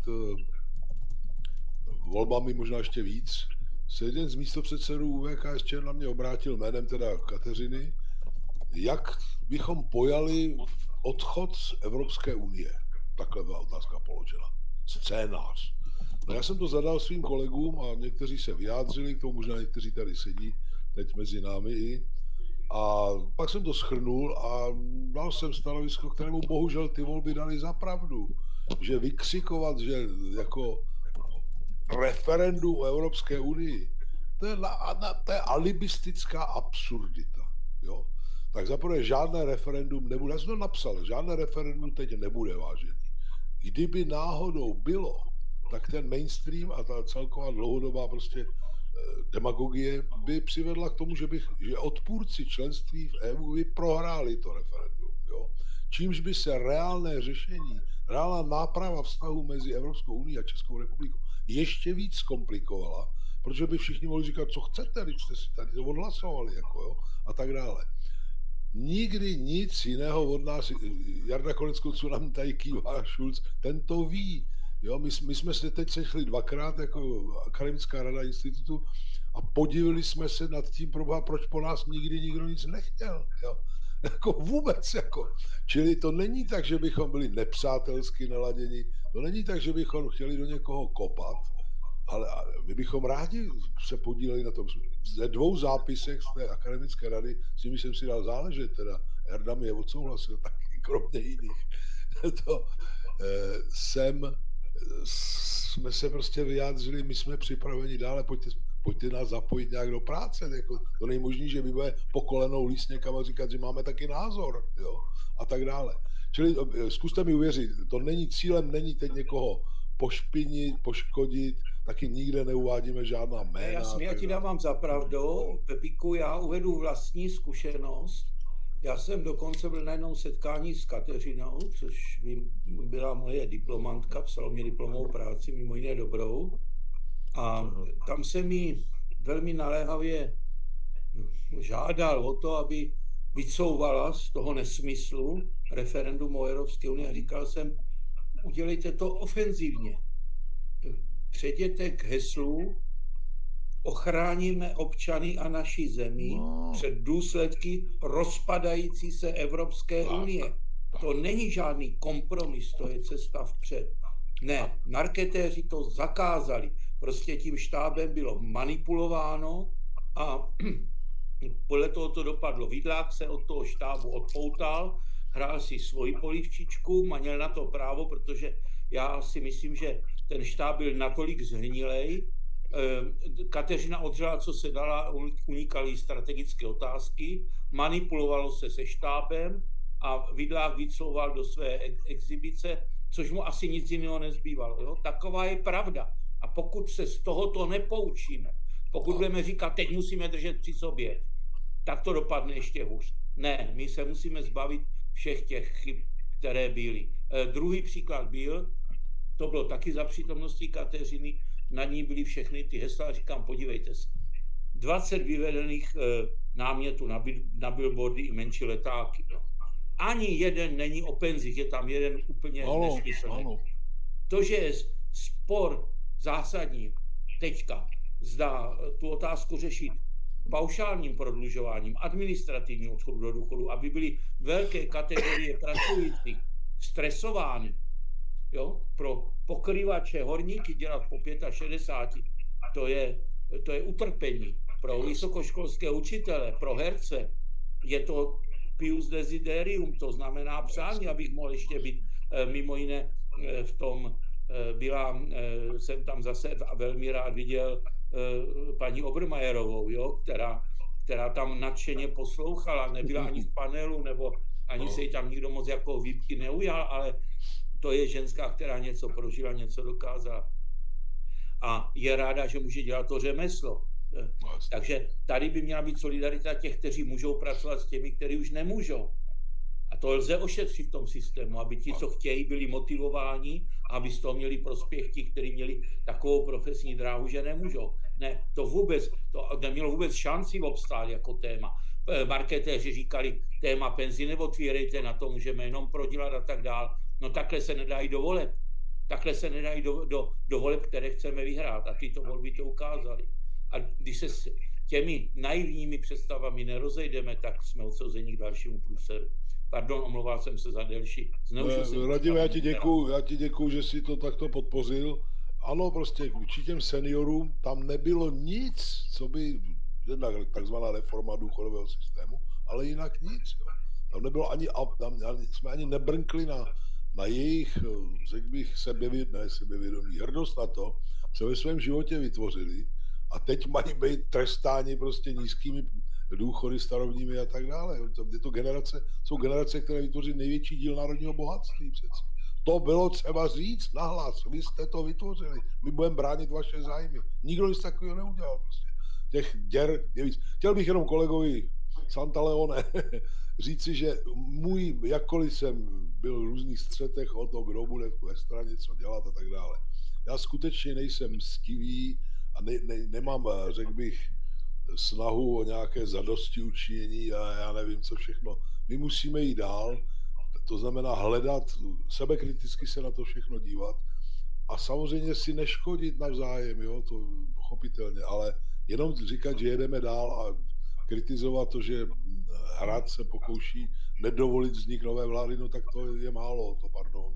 volbami, možná ještě víc, se jeden z místopředsedů V K S Č na mě obrátil jménem teda Kateřiny, jak bychom pojali odchod z Evropské unie. Takhle byla otázka položena. Scénář. No já jsem to zadal svým kolegům a někteří se vyjádřili, k tomu možná někteří tady sedí, teď mezi námi i. A pak jsem to shrnul a dal jsem stanovisko, kterému bohužel ty volby dali za pravdu. Že vykřikovat, že jako referendum o Evropské unii, to je, na, na, to je alibistická absurdita. Jo? Tak zaprvé žádné referendum nebude. Já jsem to napsal, žádné referendum teď nebude, vážený. Kdyby náhodou bylo, tak ten mainstream a ta celková dlouhodobá prostě demagogie by přivedla k tomu, že, bych, že odpůrci členství v E U by prohráli to referendum. Jo? Čímž by se reálné řešení, reálná náprava vztahu mezi Evropskou unií a Českou republikou ještě víc zkomplikovala, protože by všichni mohli říkat, co chcete, když jste si tady to odhlasovali, jako, jo? A tak dále. Nikdy nic jiného od nás, Jarda Koneckonců nám tady kývá Schulz, ten to ví. Jo, my, my jsme se teď sešli dvakrát jako akademická rada institutu a podívali jsme se nad tím, proboha, proč po nás nikdy nikdo nic nechtěl. Jo? Jako vůbec. Jako. Čili to není tak, že bychom byli nepřátelsky naladěni, to není tak, že bychom chtěli do někoho kopat, ale my bychom rádi se podíleli na tom. Ze dvou zápisech z té akademické rady, s nimi jsem si dal záležet, teda Jarda mi je odsouhlasil taky, kromě jiných. to eh, jsem jsme se prostě vyjádřili, my jsme připraveni dále, pojďte, pojďte nás zapojit nějak do práce. Jako, to není možný, že my bude po kolenou líst někam a říkat, že máme taky názor, jo, a tak dále. Čili zkuste mi uvěřit, to není cílem, není teď někoho pošpinit, poškodit, taky nikde neuvádíme žádná jména. Jasně, já ti dávám za pravdu, Pepíku, já uvedu vlastní zkušenost. Já jsem dokonce byl na jednom setkání s Kateřinou, což byla moje diplomantka, psala mě diplomovou práci, mimo jiné dobrou. A tam se mi velmi naléhavě žádal o to, aby vycouvala z toho nesmyslu referendum o Evropské unii. A říkal jsem, udělejte to ofenzivně. Přejděte k heslu, ochráníme občany a naši zemi no. před důsledky rozpadající se Evropské tak, unie. Tak. To není žádný kompromis, to je cesta vpřed. Ne, marketéři to zakázali. Prostě tím štábem bylo manipulováno a podle toho to dopadlo. Vidlák se od toho štábu odpoutal, hrál si svoji polivčičku, měl na to právo, protože já si myslím, že ten štáb byl natolik zhnilej. Kateřina odřela, co se dala, unikaly strategické otázky, manipulovalo se se štábem, a vidlák vycouval do své exibice, což mu asi nic jiného nezbývalo. Jo? Taková je pravda. A pokud se z tohoto nepoučíme, pokud budeme říkat, teď musíme držet při sobě, tak to dopadne ještě hůř. Ne, my se musíme zbavit všech těch chyb, které byly. E, druhý příklad byl, to bylo taky za přítomností Kateřiny, na ní byly všechny ty hesla, říkám, podívejte se. dvacet vyvedených e, námětů na, na billboardy i menší letáky. No. Ani jeden není o penzích, je tam jeden úplně nesmyslný. To, že je spor zásadní teďka, zdá tu otázku řešit paušálním prodlužováním, administrativním odchodu do důchodu, aby byly velké kategorie pracujících stresovány, jo, pro pokrývače horníky dělat po šedesáti pěti, to je, to je utrpení. Pro vysokoškolské učitele, pro herce je to pius desiderium, to znamená přání, abych mohl ještě být mimo jiné v tom, byla, jsem tam zase a velmi rád viděl paní Obermajerovou, jo, která, která tam nadšeně poslouchala, nebyla ani v panelu, nebo ani se jí tam nikdo moc jako výpky neujal, ale to je ženská, která něco prožila, něco dokázala. A je ráda, že může dělat to řemeslo. Takže tady by měla být solidarita těch, kteří můžou pracovat s těmi, kteří už nemůžou. A to lze ošetřit v tom systému, aby ti, co chtějí, byli motivováni, aby z toho měli prospěch ti, kteří měli takovou profesní dráhu, že nemůžou. Ne, to vůbec, to nemělo vůbec šanci obstát jako téma. Marketéři říkali, téma penzi neotvírejte, na to můžeme jenom prodělat a tak dál. No takhle se nedají do voleb. Takhle se nedají do, do, do voleb, které chceme vyhrát. A tyto volby to ukázaly. A když se s těmi naivními představami nerozejdeme, tak jsme odsouzeni k dalšímu průseru. Pardon, omlouval jsem se za delší. Radim, já ti děkuju, já ti děkuju, že jsi to takto podpořil. Ano, prostě vůči těm seniorům tam nebylo nic, co by, jedna takzvaná reforma důchodového systému, ale jinak nic. Jo. Tam nebylo ani, tam jsme ani nebrnkli na, na jejich, řekl bych, sebevědomí, ne sebevědomí, hrdost na to, co ve svém životě vytvořili a teď mají být trestáni prostě nízkými důchody starobními a tak dále. Je to generace, jsou generace, které vytvoří největší díl národního bohatství přece. To bylo třeba říct nahlas, vy jste to vytvořili, my budeme bránit vaše zájmy. Nikdo nic takového neudělal prostě. Těch děr je víc. Chtěl bych jenom kolegovi Santaleone říci, že můj, jakkoliv jsem byl v různých střetech o to, kdo bude ve straně co dělat a tak dále. Já skutečně nejsem mstivý a ne, ne, nemám, řekl bych, snahu o nějaké zadosti učinění a já nevím, co všechno. My musíme jít dál, to znamená hledat, sebekriticky se na to všechno dívat a samozřejmě si neškodit navzájem, jo, to pochopitelně, ale jenom říkat, že jedeme dál a kritizovat to, že Hrad se pokouší nedovolit vznik nové vlády, no tak to je málo, to pardon.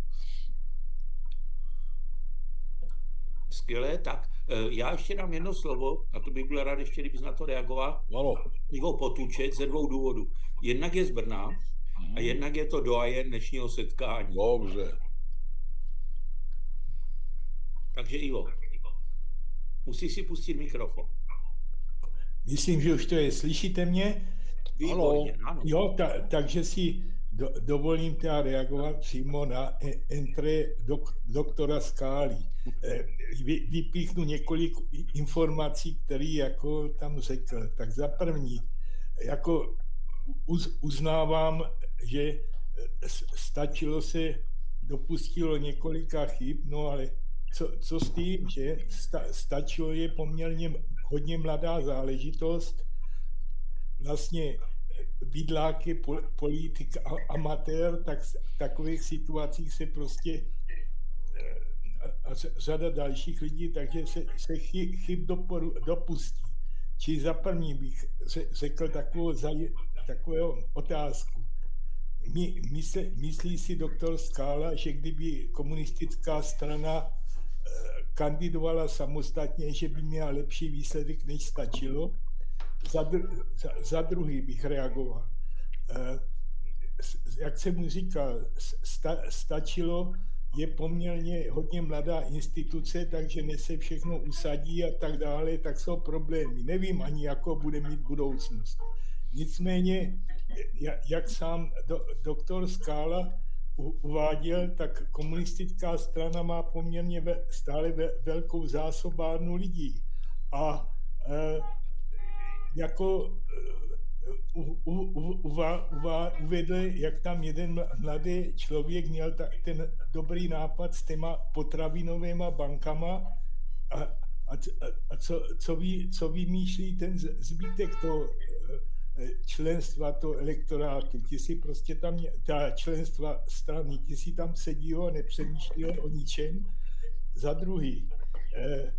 Skvělé, tak já ještě dám jedno slovo, a to bych byl rád ještě, kdybys na to reagoval. Ano. Ivo Potůček ze dvou důvodů. Jednak je z Brna hmm. a jednak je to doajen dnešního setkání. Dobře. Takže Ivo, musíš si pustit mikrofon. Myslím, že už to je. Slyšíte mě? Výborně, ano. Jo, ta, takže si do, dovolím teda reagovat přímo na entré dok, doktora Skály. Vy, vypíchnu několik informací, které jako tam řekl. Tak za první, jako uz, uznávám, že stačilo se, dopustilo několika chyb, no ale co, co s tím, že sta, stačilo je poměrně hodně mladá záležitost, vlastně Vidlák je politik amatér, tak v takových situacích se prostě a řada dalších lidí, takže se, se chyb doporu, dopustí. Či za první bych řekl takovou, takovou otázku. My, mysl, myslí si doktor Skála, že kdyby komunistická strana kandidovala samostatně, že by měla lepší výsledek, než stačilo? Za, dru, za, za druhý bych reagoval. Jak jsem mu říkal, sta, stačilo je poměrně hodně mladá instituce, takže než se všechno usadí a tak dále, tak jsou problémy. Nevím ani, jakou bude mít budoucnost. Nicméně, jak sám do, doktor Skála uváděl, tak komunistická strana má poměrně ve, stále ve, velkou zásobárnu lidí. A e, jako u, u, u, uvá, uvá, uvedl, jak tam jeden mladý člověk měl ta, ten dobrý nápad s těma potravinovými bankama a, a, a co, co, vy, co vymýšlí ten zbytek toho členstva, toho elektorátu. Ti si prostě tam, ta členstva strany, ti si tam sedí a nepřemýšlí o ničem. Za druhý, eh,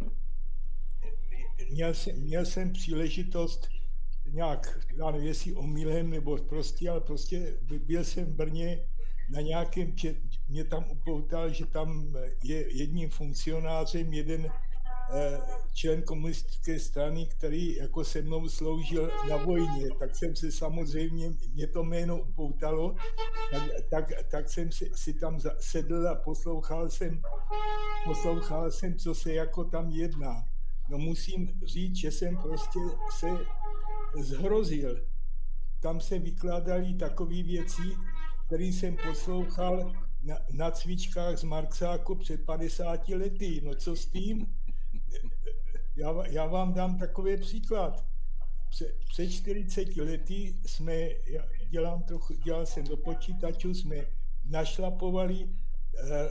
měl, jsem, měl jsem příležitost nějak, já nevím, jestli omylem nebo prostě, ale prostě byl jsem v Brně na nějakém, že mě tam upoutal, že tam je jedním funkcionářem jeden člen komunistické strany, který jako se mnou sloužil na vojně, tak jsem se samozřejmě, mě to jméno upoutalo, tak, tak, tak jsem si, si tam sedl a poslouchal jsem, poslouchal jsem, co se jako tam jedná. No musím říct, že jsem prostě se zhrozil. Tam se vykládaly takové věci, které jsem poslouchal na, na cvičkách z Marxáku před padesáti lety. No co s tím? Já, já vám dám takový příklad. Před, před čtyřiceti lety jsme, já dělám trochu, dělal jsem do počítačů, jsme našlapovali eh,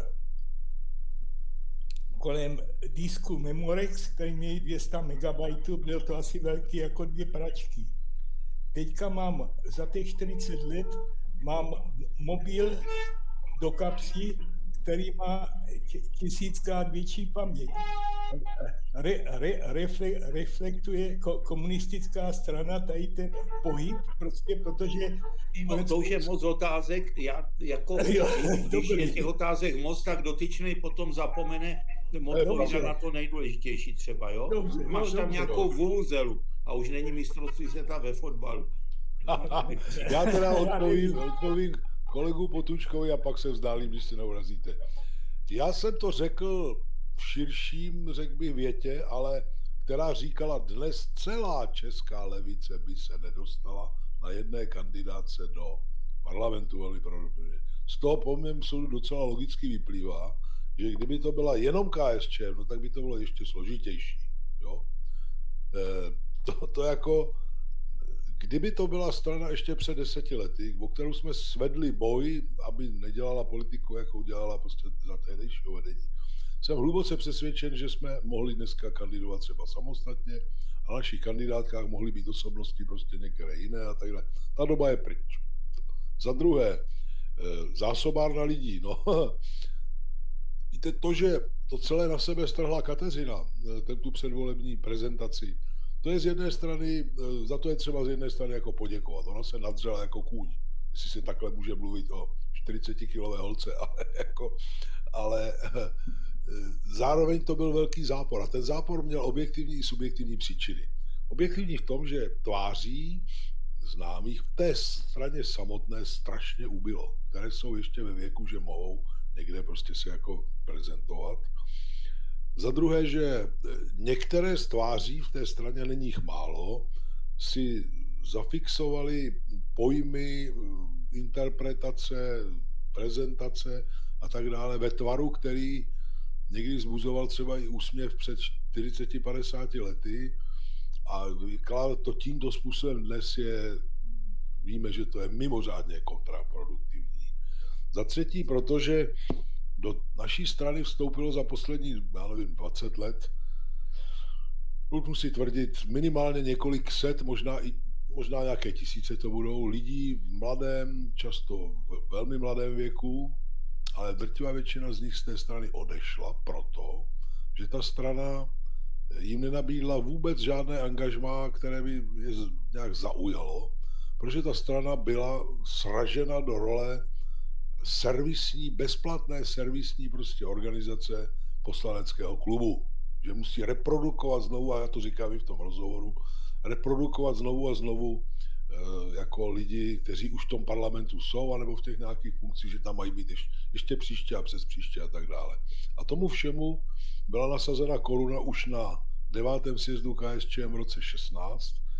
kolem disku Memorex, který měl dvě stě megabajtů, bylo to asi velký jako dvě pračky. Teďka mám za těch čtyřicet let mám mobil do kapsy, který má tisíckrát větší paměť. Re, re, refle, reflektuje ko, komunistická strana tady ten pohyb, prostě protože... No, to už je moc otázek, já, jako jo, když je těch otázek moc, tak dotyčný potom zapomene odpovídat na to nejdůležitější třeba, jo? Dobře, máš tam dobře, nějakou vuvuzelu a už není mistrovství světa ve fotbalu. Já teda odpovím, odpovím kolegu Potůčkovi a pak se vzdálím, když se neurazíte. Já jsem to řekl v širším, řekl bych, větě, ale která říkala, dnes celá česká levice by se nedostala na jedné kandidáce do parlamentu velmi pravděpodobně. Z toho po mém soudu docela logicky vyplývá, že kdyby to byla jenom K S Č M, no tak by to bylo ještě složitější. Jo? E, to, to jako, kdyby to byla strana ještě před deseti lety, o kterou jsme svedli boj, aby nedělala politiku, jako dělala prostě za tehdejšího vedení, jsem hluboce přesvědčen, že jsme mohli dneska kandidovat třeba samostatně a na našich kandidátkách mohly být osobnosti prostě některé jiné a tak dále. Ta doba je pryč. Za druhé, zásobárna lidí. No, víte, to, že to celé na sebe strhla Kateřina, ten tu předvolební prezentaci, to je z jedné strany, za to je třeba z jedné strany jako poděkovat. Ona se nadřela jako kůň, jestli se takhle může mluvit o čtyřicetikilové holce, ale jako, ale zároveň to byl velký zápor a ten zápor měl objektivní i subjektivní příčiny. Objektivní v tom, že tváří známých v té straně samotné strašně ubylo, které jsou ještě ve věku, že mohou někde prostě se jako prezentovat. Za druhé, že některé z tváří v té straně, není jich málo, si zafixovali pojmy, interpretace, prezentace a tak dále ve tvaru, který někdy vzbuzoval třeba i úsměv před čtyřiceti padesáti lety a to tímto způsobem dnes je, víme, že to je mimořádně kontraproduktivní. Za třetí, protože do naší strany vstoupilo za poslední, já nevím, dvacet let, budu si tvrdit, minimálně několik set, možná i možná nějaké tisíce to budou, lidí v mladém, často v velmi mladém věku, ale drtivá většina z nich z té strany odešla proto, že ta strana jim nenabídla vůbec žádné angažmá, které by je nějak zaujalo, protože ta strana byla sražena do role servisní, bezplatné servisní prostě organizace poslaneckého klubu, že musí reprodukovat znovu, a já to říkám i v tom rozhovoru, reprodukovat znovu a znovu jako lidi, kteří už v tom parlamentu jsou, anebo v těch nějakých funkcích, že tam mají být ještě, ještě příště a přes příště a tak dále. A tomu všemu byla nasazena koruna už na devátém sjezdu K S Č M v roce šestnáct,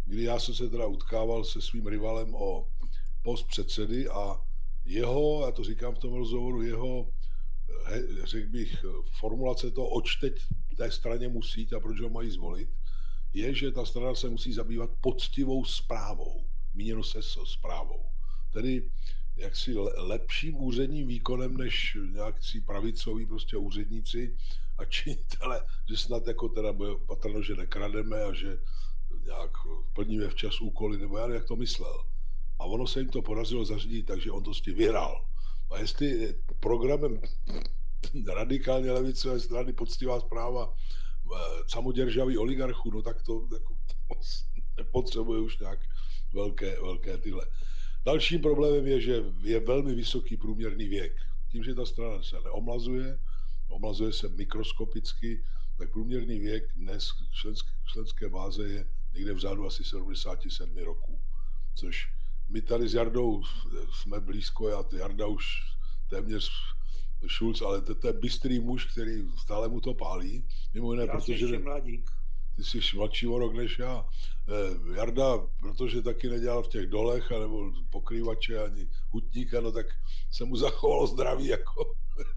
kdy já jsem se teda utkával se svým rivalem o post předsedy a jeho, já to říkám v tom rozhovoru, jeho, řekl bych, formulace toho, oč teď té straně musí a proč ho mají zvolit, je, že ta strana se musí zabývat poctivou správou, míněno se správou. Tedy jaksi lepším úředním výkonem než nějakcí pravicoví prostě úředníci a činitele, že snad jako teda bude patrno, že nekrademe a že nějak plníme včas úkoly, nebo já nevím, jak to myslel. A ono se jim to podařilo zařídit, takže on to s tím vyhrál. A jestli programem radikálně levicové strany poctivá zpráva samoděržavý oligarchů, no tak to jako, nepotřebuje už nějak velké, velké tyhle. Dalším problémem je, že je velmi vysoký průměrný věk. Tím, že ta strana se neomlazuje, omlazuje se mikroskopicky, tak průměrný věk dnes členské, členské báze je někde v řádu asi sedmdesát sedm roků. Což my tady s Jardou jsme blízko, já Jarda už téměř Šulc, ale to, to je bystrý muž, který stále mu to pálí. Mimo jiné, já protože... jsem mladík. Ty jsi mladší o rok než já. Jarda, protože taky nedělal v těch dolech, nebo pokrývače ani hutníka, no tak se mu zachovalo zdraví jako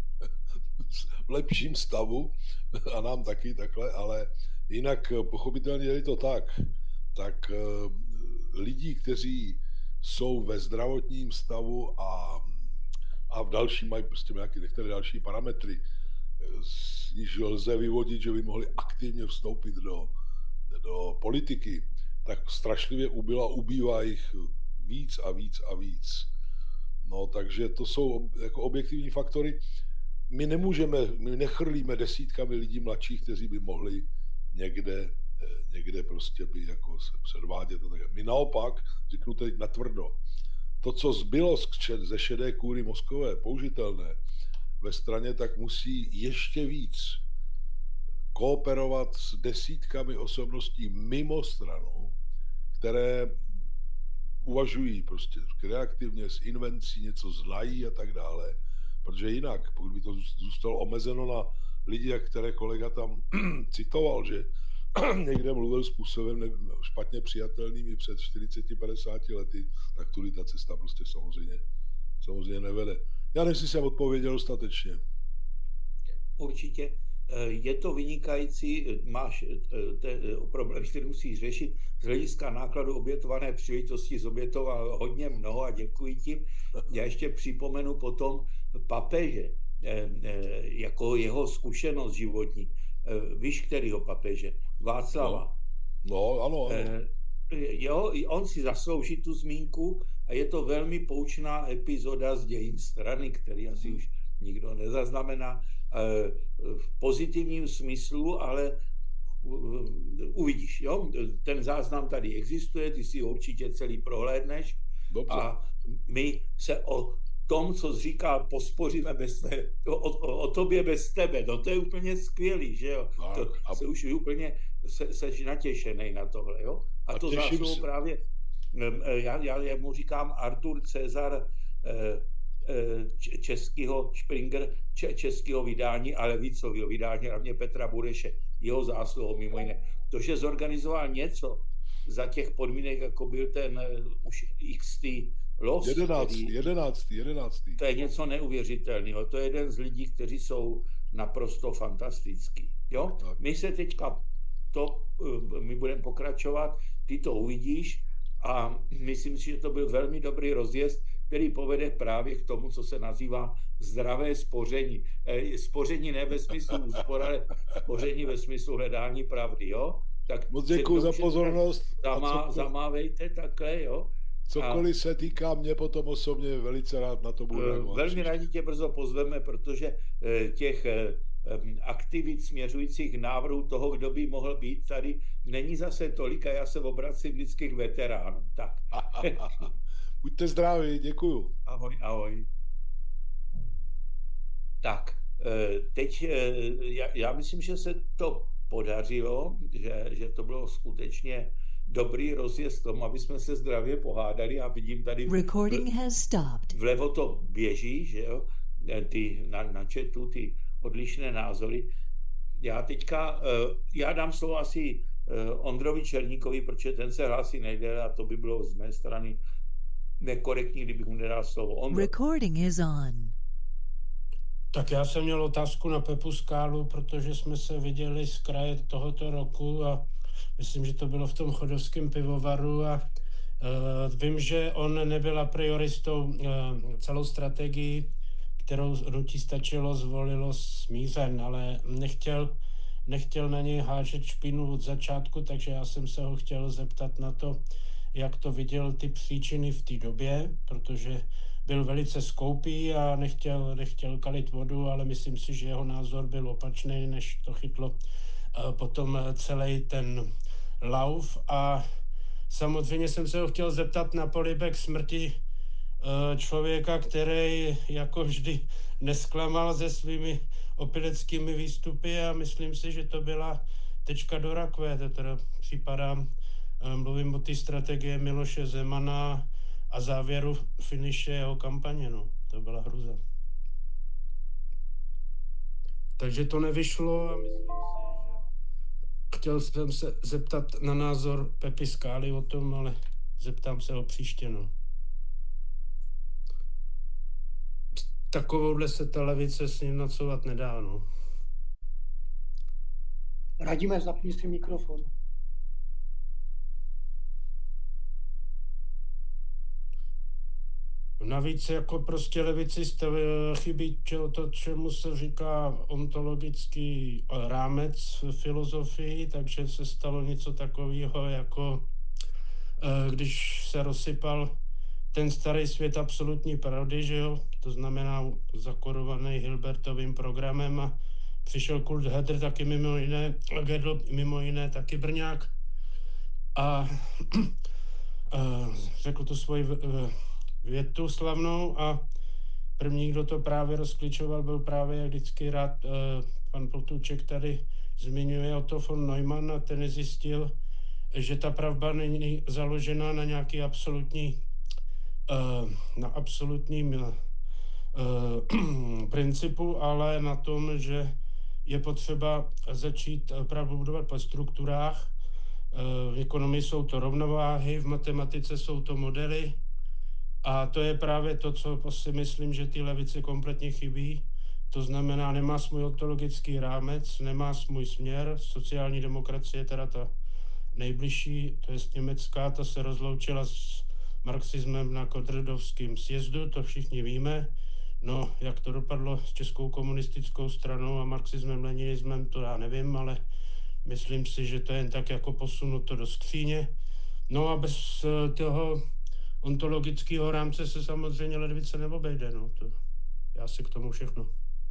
v lepším stavu a nám taky takhle, ale jinak pochopitelně je to tak, tak lidí, kteří jsou ve zdravotním stavu a, a v dalším mají prostě nějaké některé další parametry, z níž lze vyvodit, že by mohli aktivně vstoupit do, do politiky, tak strašlivě ubylo a ubývá jich víc a víc a víc. No, takže to jsou jako objektivní faktory. My nemůžeme, my nechrlíme desítkami lidí mladších, kteří by mohli někde, někde prostě by jako se předvádět. My naopak, řeknu teď natvrdo, to, co zbylo ze šedé kůry mozkové, použitelné ve straně, tak musí ještě víc kooperovat s desítkami osobností mimo stranu, které uvažují prostě kreativně, s invencí, něco znají a tak dále, protože jinak, pokud by to zůstalo omezeno na lidi, které kolega tam citoval, že někde mluvil způsobem špatně přijatelným i před čtyřiceti padesáti lety, tak tudy ta cesta prostě samozřejmě, samozřejmě nevede. Já nevím, jestli jsem odpověděl dostatečně. Určitě. Je to vynikající, máš ten problém, který musíš řešit. Z hlediska nákladu obětované příležitosti zobětoval hodně mnoho a děkuji ti. Já ještě připomenu potom papeže, jako jeho zkušenost životní. Víš, kterýho papeže? Václava. No, no ano, ano. Jo, on si zaslouží tu zmínku a je to velmi poučná epizoda z dějin strany, který asi už nikdo nezaznamená v pozitivním smyslu, ale uvidíš, jo? Ten záznam tady existuje, ty si ho určitě celý prohlédneš. Dobře. A my se o tom, co jsi říkal, pospoříme bez tebe, o, o, o tobě bez tebe, no to je úplně skvělý, že jo? Tak, to a... se už úplně, se, seš natěšenej na tohle, jo? A, a to zásluhu právě, já, já, já mu říkám Artur Cezar českého Springer, českého vydání, ale levicového vydání, hlavně Petra Bureše, jeho zásluhou mimo jiné. To, že zorganizoval něco za těch podmínek, jako byl ten už xtý los. Jedenáctý, jedenáctý, jedenáctý. To je něco neuvěřitelného. To je jeden z lidí, kteří jsou naprosto fantastický. Jo? Tak, tak. My se teďka to, my budeme pokračovat, ty to uvidíš a myslím si, že to byl velmi dobrý rozjezd, který povede právě k tomu, co se nazývá zdravé spoření. E, spoření ne ve smyslu úspor, ale spoření ve smyslu hledání pravdy, jo? Tak moc děkuji za pozornost. Zamá, zamávejte takhle, jo? Cokoliv a, se týká mě potom osobně, velice rád na to budu. Velmi rádi tě brzo pozveme, protože těch aktivit směřujících návrhů toho, kdo by mohl být tady, není zase tolik a já se obracím vždycky k veteránům. Tak. Buďte zdraví, děkuju. Ahoj, ahoj. Tak, teď já, já myslím, že se to podařilo, že, že to bylo skutečně dobrý rozjezd tomu, aby jsme se zdravě pohádali a vidím tady Recording has stopped. Vlevo to běží, že jo, ty na, na chatu, ty odlišné názory. Já teďka, já dám slovo asi Ondrovi Černíkovi, protože ten se hlásí nejde a to by bylo z mé strany nekorektní, kdybych mu nedal slovo. Ondro. Recording is on. Tak já jsem měl otázku na Pepu Skálu, protože jsme se viděli z kraje tohoto roku a myslím, že to bylo v tom chodovském pivovaru a uh, vím, že on nebyl a prioristou uh, celou strategii, kterou hnutí Stačilo zvolilo smířen, ale nechtěl, nechtěl na něj hážet špínu od začátku, takže já jsem se ho chtěl zeptat na to, jak to viděl ty příčiny v té době, protože byl velice skoupý a nechtěl, nechtěl kalit vodu, ale myslím si, že jeho názor byl opačný, než to chytlo potom celý ten lauf. A samozřejmě jsem se ho chtěl zeptat na polibek smrti člověka, který jako vždy nesklamal se svými opileckými výstupy a myslím si, že to byla tečka do rakve, to teda připadá, mluvím o té strategie Miloše Zemana a závěru finiše jeho kampaně, no. To byla hruza. Takže to nevyšlo a myslím si, že chtěl jsem se zeptat na názor Pepy Skály o tom, ale zeptám se ho příště, no. Takovouhle se ta levice s ním nacovat nedá, no. Radíme, zapni si mikrofon. Navíc jako prostě levicista chybí to, čemu se říká ontologický rámec v filozofii, takže se stalo něco takového, jako když se rozsypal ten starý svět absolutní pravdy, že jo, to znamená zakorovaný Hilbertovým programem a přišel kult Hedr, taky mimo jiné, Gedl, mimo jiné taky Brňák a, a řekl tu svoji větu slavnou a první, kdo to právě rozklíčoval, byl právě, jak vždycky rád pan Potůček tady zmiňuje, Otto von Neumann, a ten zjistil, že ta pravda není založena na nějaký absolutní na absolutním principu, ale na tom, že je potřeba začít pravdu budovat po strukturách. V ekonomii jsou to rovnováhy, v matematice jsou to modely a to je právě to, co si myslím, že ty levice kompletně chybí. To znamená, nemá svůj ontologický rámec, nemá svůj směr. Sociální demokracie, teda ta nejbližší, to je německá, ta se rozloučila s marxismem na Kodrdovském sjezdu, to všichni víme. No, jak to dopadlo s Českou komunistickou stranou a marxismem, leninismem, to já nevím, ale myslím si, že to je jen tak jako posunuto do skříně. No a bez toho ontologického rámce se samozřejmě levice neobejde, no. To, já si k tomu všechno.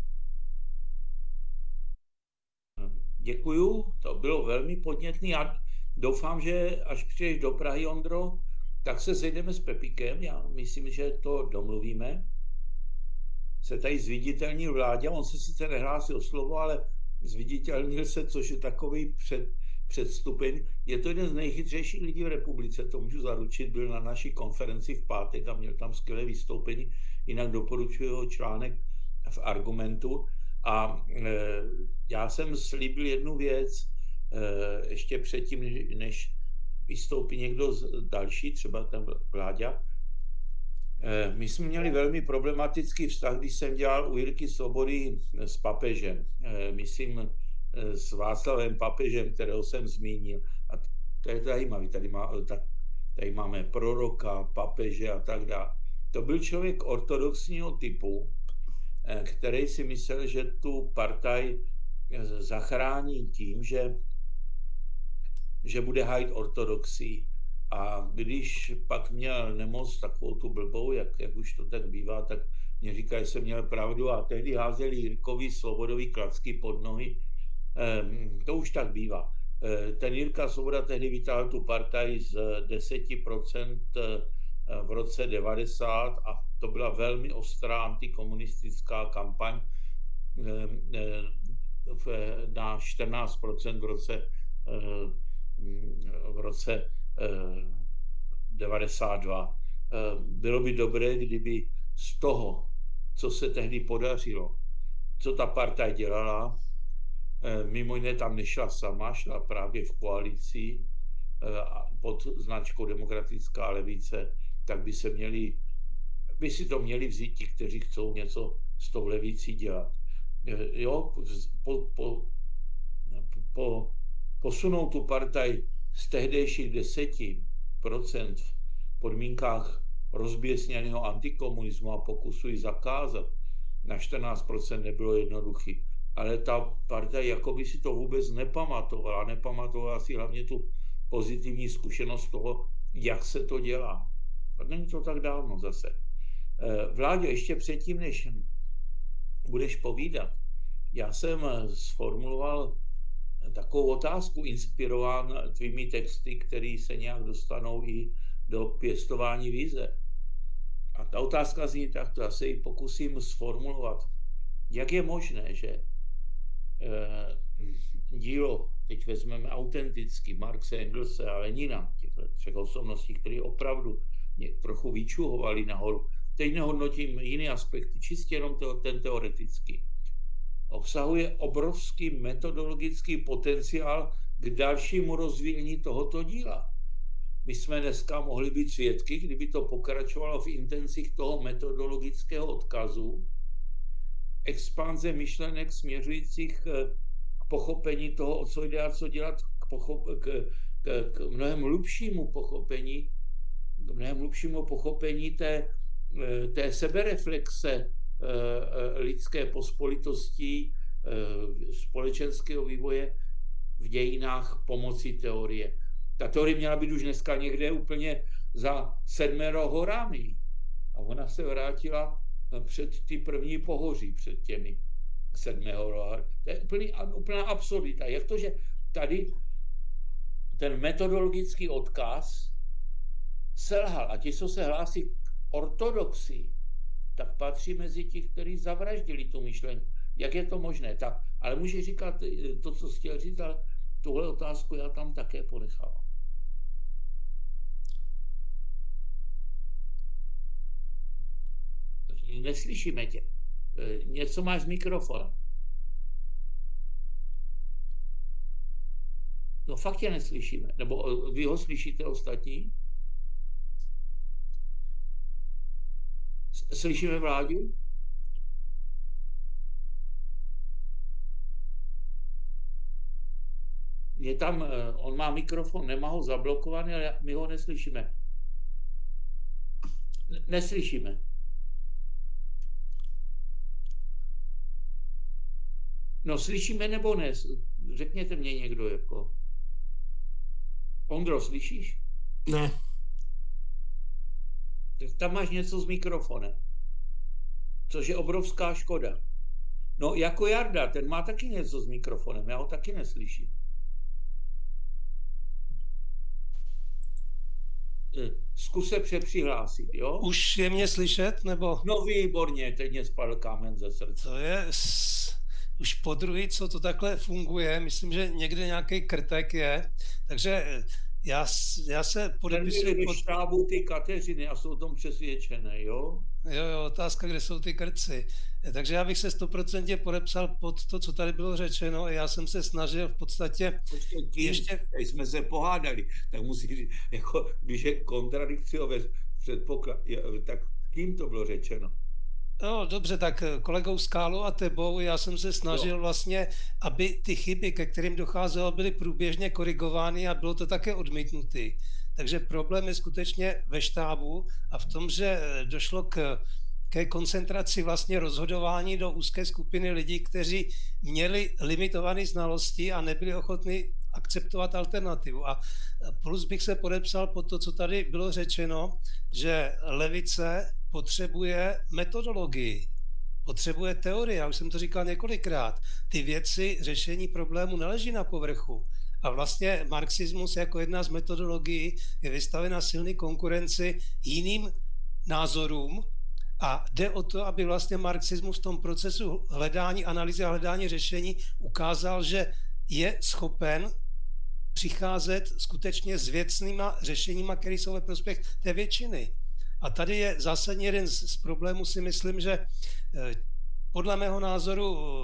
Děkuju, to bylo velmi podnětný. Já doufám, že až přijdeš do Prahy, Ondro, tak se sejdeme s Pepíkem, já myslím, že to domluvíme. Se tady zviditelnil vládě, on se sice nehlásil slovo, ale zviditelnil se, což je takový před, předstupeň. Je to jeden z nejchytřejších lidí v republice, to můžu zaručit, byl na naší konferenci v pátek a měl tam skvělé vystoupení, jinak doporučuji jeho článek v Argumentu. A e, já jsem slíbil jednu věc, e, ještě předtím, než, než vystoupí někdo z další, třeba ten Vláďa. My jsme měli velmi problematický vztah, když jsem dělal u Jirky Svobody s papežem. Myslím s Václavem Papežem, kterého jsem zmínil. A to je zajímavé. Tady, má, tady máme proroka, papeže a tak dále. To byl člověk ortodoxního typu, který si myslel, že tu partaj zachrání tím, že že bude hájit ortodoxii. A když pak měl nemoc takovou tu blbou, jak, jak už to tak bývá, tak mě říká, že jsem měl pravdu a tehdy házeli Jirkovi Svobodový klacky pod nohy. Ehm, to už tak bývá. Ehm, ten Jirka Svoboda tehdy vytáhl tu partaj z deset procent v roce devadesát a to byla velmi ostrá antikomunistická kampaň ehm, na čtrnáct procent v roce v roce devadesát dva. Bylo by dobré, kdyby z toho, co se tehdy podařilo, co ta partaj dělala, Mimo jiné tam nešla sama, šla právě v koalici pod značkou Demokratická levice, tak by se měli, by si to měli vzít ti, kteří chcou něco s tou levicí dělat. Jo, po, po, po, posunou tu partaj z tehdejších deseti procent v podmínkách rozběsněného antikomunismu a pokusu ji zakázat na čtrnáct procent nebylo jednoduchý. Ale ta partaj jakoby si to vůbec nepamatovala. Nepamatovala si hlavně tu pozitivní zkušenost toho, jak se to dělá. A není to tak dávno zase. Vláďo, ještě předtím, než budeš povídat, já jsem sformuloval takovou otázku, inspirován tvými texty, které se nějak dostanou i do pěstování vize. A ta otázka zní takto, já se ji pokusím sformulovat. Jak je možné, že eh, dílo, teď vezmeme autenticky, Marxe, Engelse a Lenina, těchto třech osobností, které opravdu mě trochu vyčuhovali nahoru, teď nehodnotím jiný aspekty, čistě jenom ten teoretický, obsahuje obrovský metodologický potenciál k dalšímu rozvíjení tohoto díla. My jsme dneska mohli být svědky, kdyby to pokračovalo v intencích toho metodologického odkazu, expanze myšlenek směřujících k pochopení toho, o co jde a co dělat, k, pochop- k, k, k mnohem hlubšímu pochopení, k mnohem hlubšímu pochopení té, té sebereflexe lidské pospolitosti, společenského vývoje v dějinách pomocí teorie. Ta teorie měla být už dneska někde úplně za sedmero horami. A ona se vrátila před ty první pohoří, před těmi sedmero horami. To je úplný, úplná absurdita. Jak to, že tady ten metodologický odkaz selhal a ti, co se hlásí k ortodoxii, tak patří mezi ti, kteří zavraždili tu myšlenku. Jak je to možné? Tak, ale může říkat to, co jsi chtěl říct, ale tuhle otázku já tam také ponechal. Neslyšíme tě. Něco máš z mikrofonu. No fakt tě neslyšíme. Nebo vy ho slyšíte ostatní? Slyšíme Vláďu? Je tam, on má mikrofon, nemá ho zablokovaný, ale my ho neslyšíme. Neslyšíme. No slyšíme nebo ne? Řekněte mě někdo jako. Ondro, slyšíš? Ne. Tak tam máš něco s mikrofonem. Což je obrovská škoda. No jako Jarda, ten má taky něco s mikrofonem, já ho taky neslyším. Zkus se přepřihlásit, jo? Už je mě slyšet, nebo? No výborně, teď mě spadl kámen ze srdce. To je s... už po druhý, co to takhle funguje, myslím, že někde nějaký krtek je, takže já, já se podepisuji pod... štábu ty Kateřiny a jsou o tom přesvědčené, jo? Jo, jo, otázka, kde jsou ty krci. Takže já bych se stoprocentně podepsal pod to, co tady bylo řečeno. Já jsem se snažil v podstatě Počkej, ještě... jsme se pohádali, tak musí říct, jako, když je kontradikciové předpoklad, tak kým to bylo řečeno? No dobře, tak kolegou Skálou a tebou já jsem se snažil vlastně, aby ty chyby, ke kterým docházelo, byly průběžně korigovány a bylo to také odmítnuty. Takže problém je skutečně ve štábu a v tom, že došlo k, ke koncentraci vlastně rozhodování do úzké skupiny lidí, kteří měli limitované znalosti a nebyli ochotni akceptovat alternativu. A plus bych se podepsal pod to, co tady bylo řečeno, že levice potřebuje metodologii, potřebuje teorie, já už jsem to říkal několikrát. Ty věci řešení problému neleží na povrchu. A vlastně marxismus jako jedna z metodologií je vystavena silné konkurenci jiným názorům a jde o to, aby vlastně marxismus v tom procesu hledání, analýzy a hledání řešení ukázal, že je schopen přicházet skutečně s věcnýma řešeníma, které jsou ve prospěch té většiny. A tady je zásadně jeden z problémů, si myslím, že podle mého názoru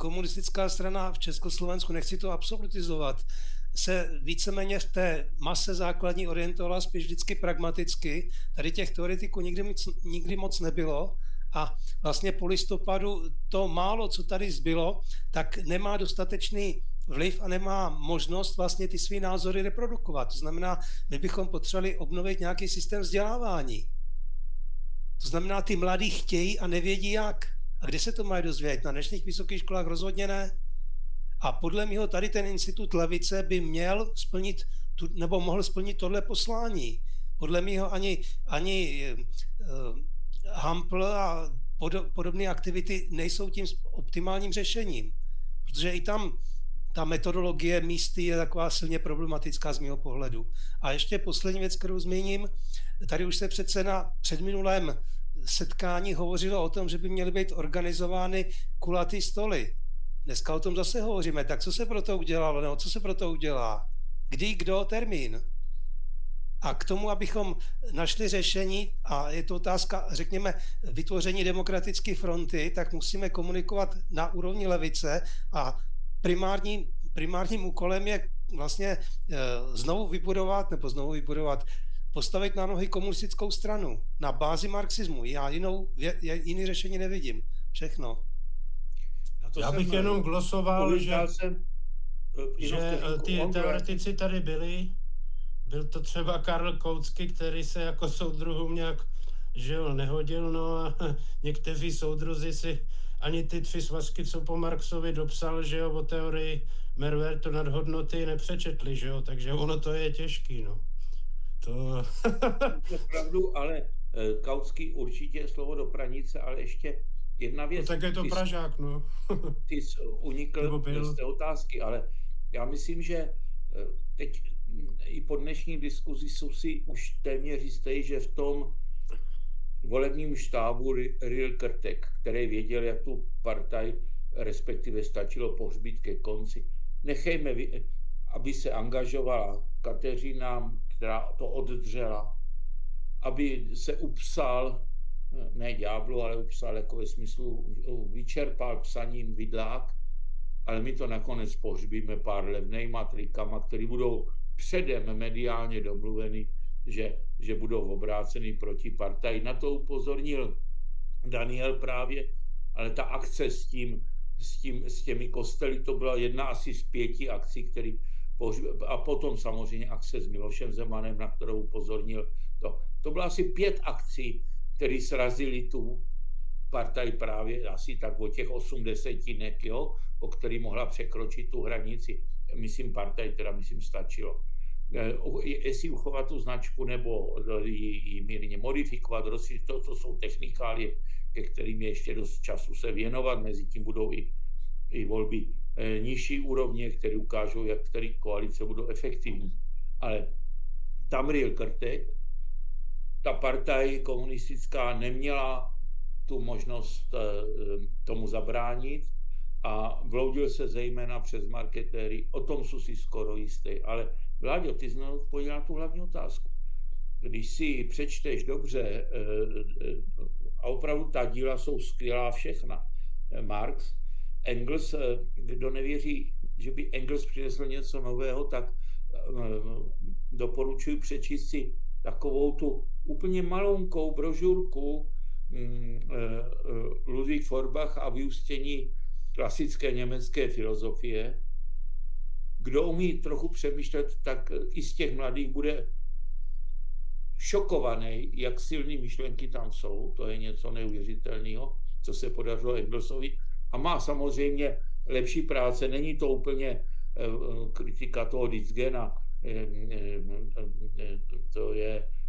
komunistická strana v Československu, nechci to absolutizovat, se víceméně v té mase základní orientovala spíš vždycky pragmaticky. Tady těch teoretiků nikdy moc, nikdy moc nebylo a vlastně po listopadu to málo, co tady zbylo, tak nemá dostatečný vliv a nemá možnost vlastně ty svý názory reprodukovat. To znamená, my bychom potřebovali obnovit nějaký systém vzdělávání. To znamená, ty mladí chtějí a nevědí jak. A kde se to mají dozvědět? Na dnešních vysokých školách rozhodně ne. A podle mého tady ten institut levice by měl splnit, tu, nebo mohl splnit tohle poslání. Podle mého ani, ani uh, Hampl a pod, podobné aktivity nejsou tím optimálním řešením. Protože i tam ta metodologie místy je taková silně problematická z mého pohledu. A ještě poslední věc, kterou zmíním, tady už se přece na předminulém setkání hovořilo o tom, že by měly být organizovány kulatý stoly. Dneska o tom zase hovoříme. Tak co se pro to udělalo? Nebo co se pro to udělá? Kdy, kdo, termín? A k tomu, abychom našli řešení, a je to otázka, řekněme, vytvoření demokratické fronty, tak musíme komunikovat na úrovni levice a primární, primárním úkolem je vlastně e, znovu vybudovat, nebo znovu vybudovat, postavit na nohy komunistickou stranu na bázi marxismu. Já jinou, jiný řešení nevidím. Všechno. Já bych jenom glosoval, že, jsem, že ty teoretici tady byli. Byl to třeba Karl Kautsky, který se jako soudruhům nějak že jo, nehodil, no a někteří soudruzi si ani ty tři svazky, co po Marxovi dopsal, že jo, o teorii Merwertu nadhodnoty nepřečetli, že jo, takže ono to je těžký, no. To... to je pravdu, ale Kautsky určitě je slovo do pranice, ale ještě jedna věc. No, tak je to ty Pražák, no. Ty jsi unikl z té otázky, ale já myslím, že teď i po dnešní diskuzi jsou si už téměř jistý, že v tom volebním štábu Rilkertek, který věděl, jak tu partaj, respektive stačilo pohřbít ke konci, nechejme, aby se angažovala Kateřina, která to oddřela, aby se upsal, ne ďáblu, ale upsal jako ve smyslu, vyčerpal psaním vidlák, ale my to nakonec pohřbíme pár levnejma trikama, který budou předem mediálně domluveny, že, že budou obráceny proti partaji. Na to upozornil Daniel právě, ale ta akce s, tím, s, tím, s těmi kostely, to byla jedna asi z pěti akcí, který pohřbí, a potom samozřejmě akce s Milošem Zemanem, na kterou upozornil. To, to bylo asi pět akcí, které srazily tu partaj právě asi tak o těch osm desetinek, jo, o který mohla překročit tu hranici. Myslím partaj, teda myslím stačilo. Jestli uchovat tu značku nebo ji mírně modifikovat, rozšířit to, co jsou technikálie, ke kterým je ještě dost času se věnovat, mezi tím budou i, i volby nižší úrovně, které ukážou, jak které koalice budou efektivní. Ale tam Rilkertek, ta partaj komunistická neměla tu možnost tomu zabránit a vloudil se zejména přes marketéry. O tom jsou si skoro jistý. Ale Vláďo, ty jsi odpověděl na tu hlavní otázku. Když si přečteš dobře, a opravdu ta díla jsou skvělá všechna, Marx, Engels, kdo nevěří, že by Engels přinesl něco nového, tak doporučuji přečíst si takovou tu úplně malonkou brožurku Ludwig Feuerbach a vyústění klasické německé filozofie. Kdo umí trochu přemýšlet, tak i z těch mladých bude šokovaný, jak silné myšlenky tam jsou. To je něco neuvěřitelného, co se podařilo Engelsovi. A má samozřejmě lepší práce. Není to úplně kritika toho Ditzgena. To je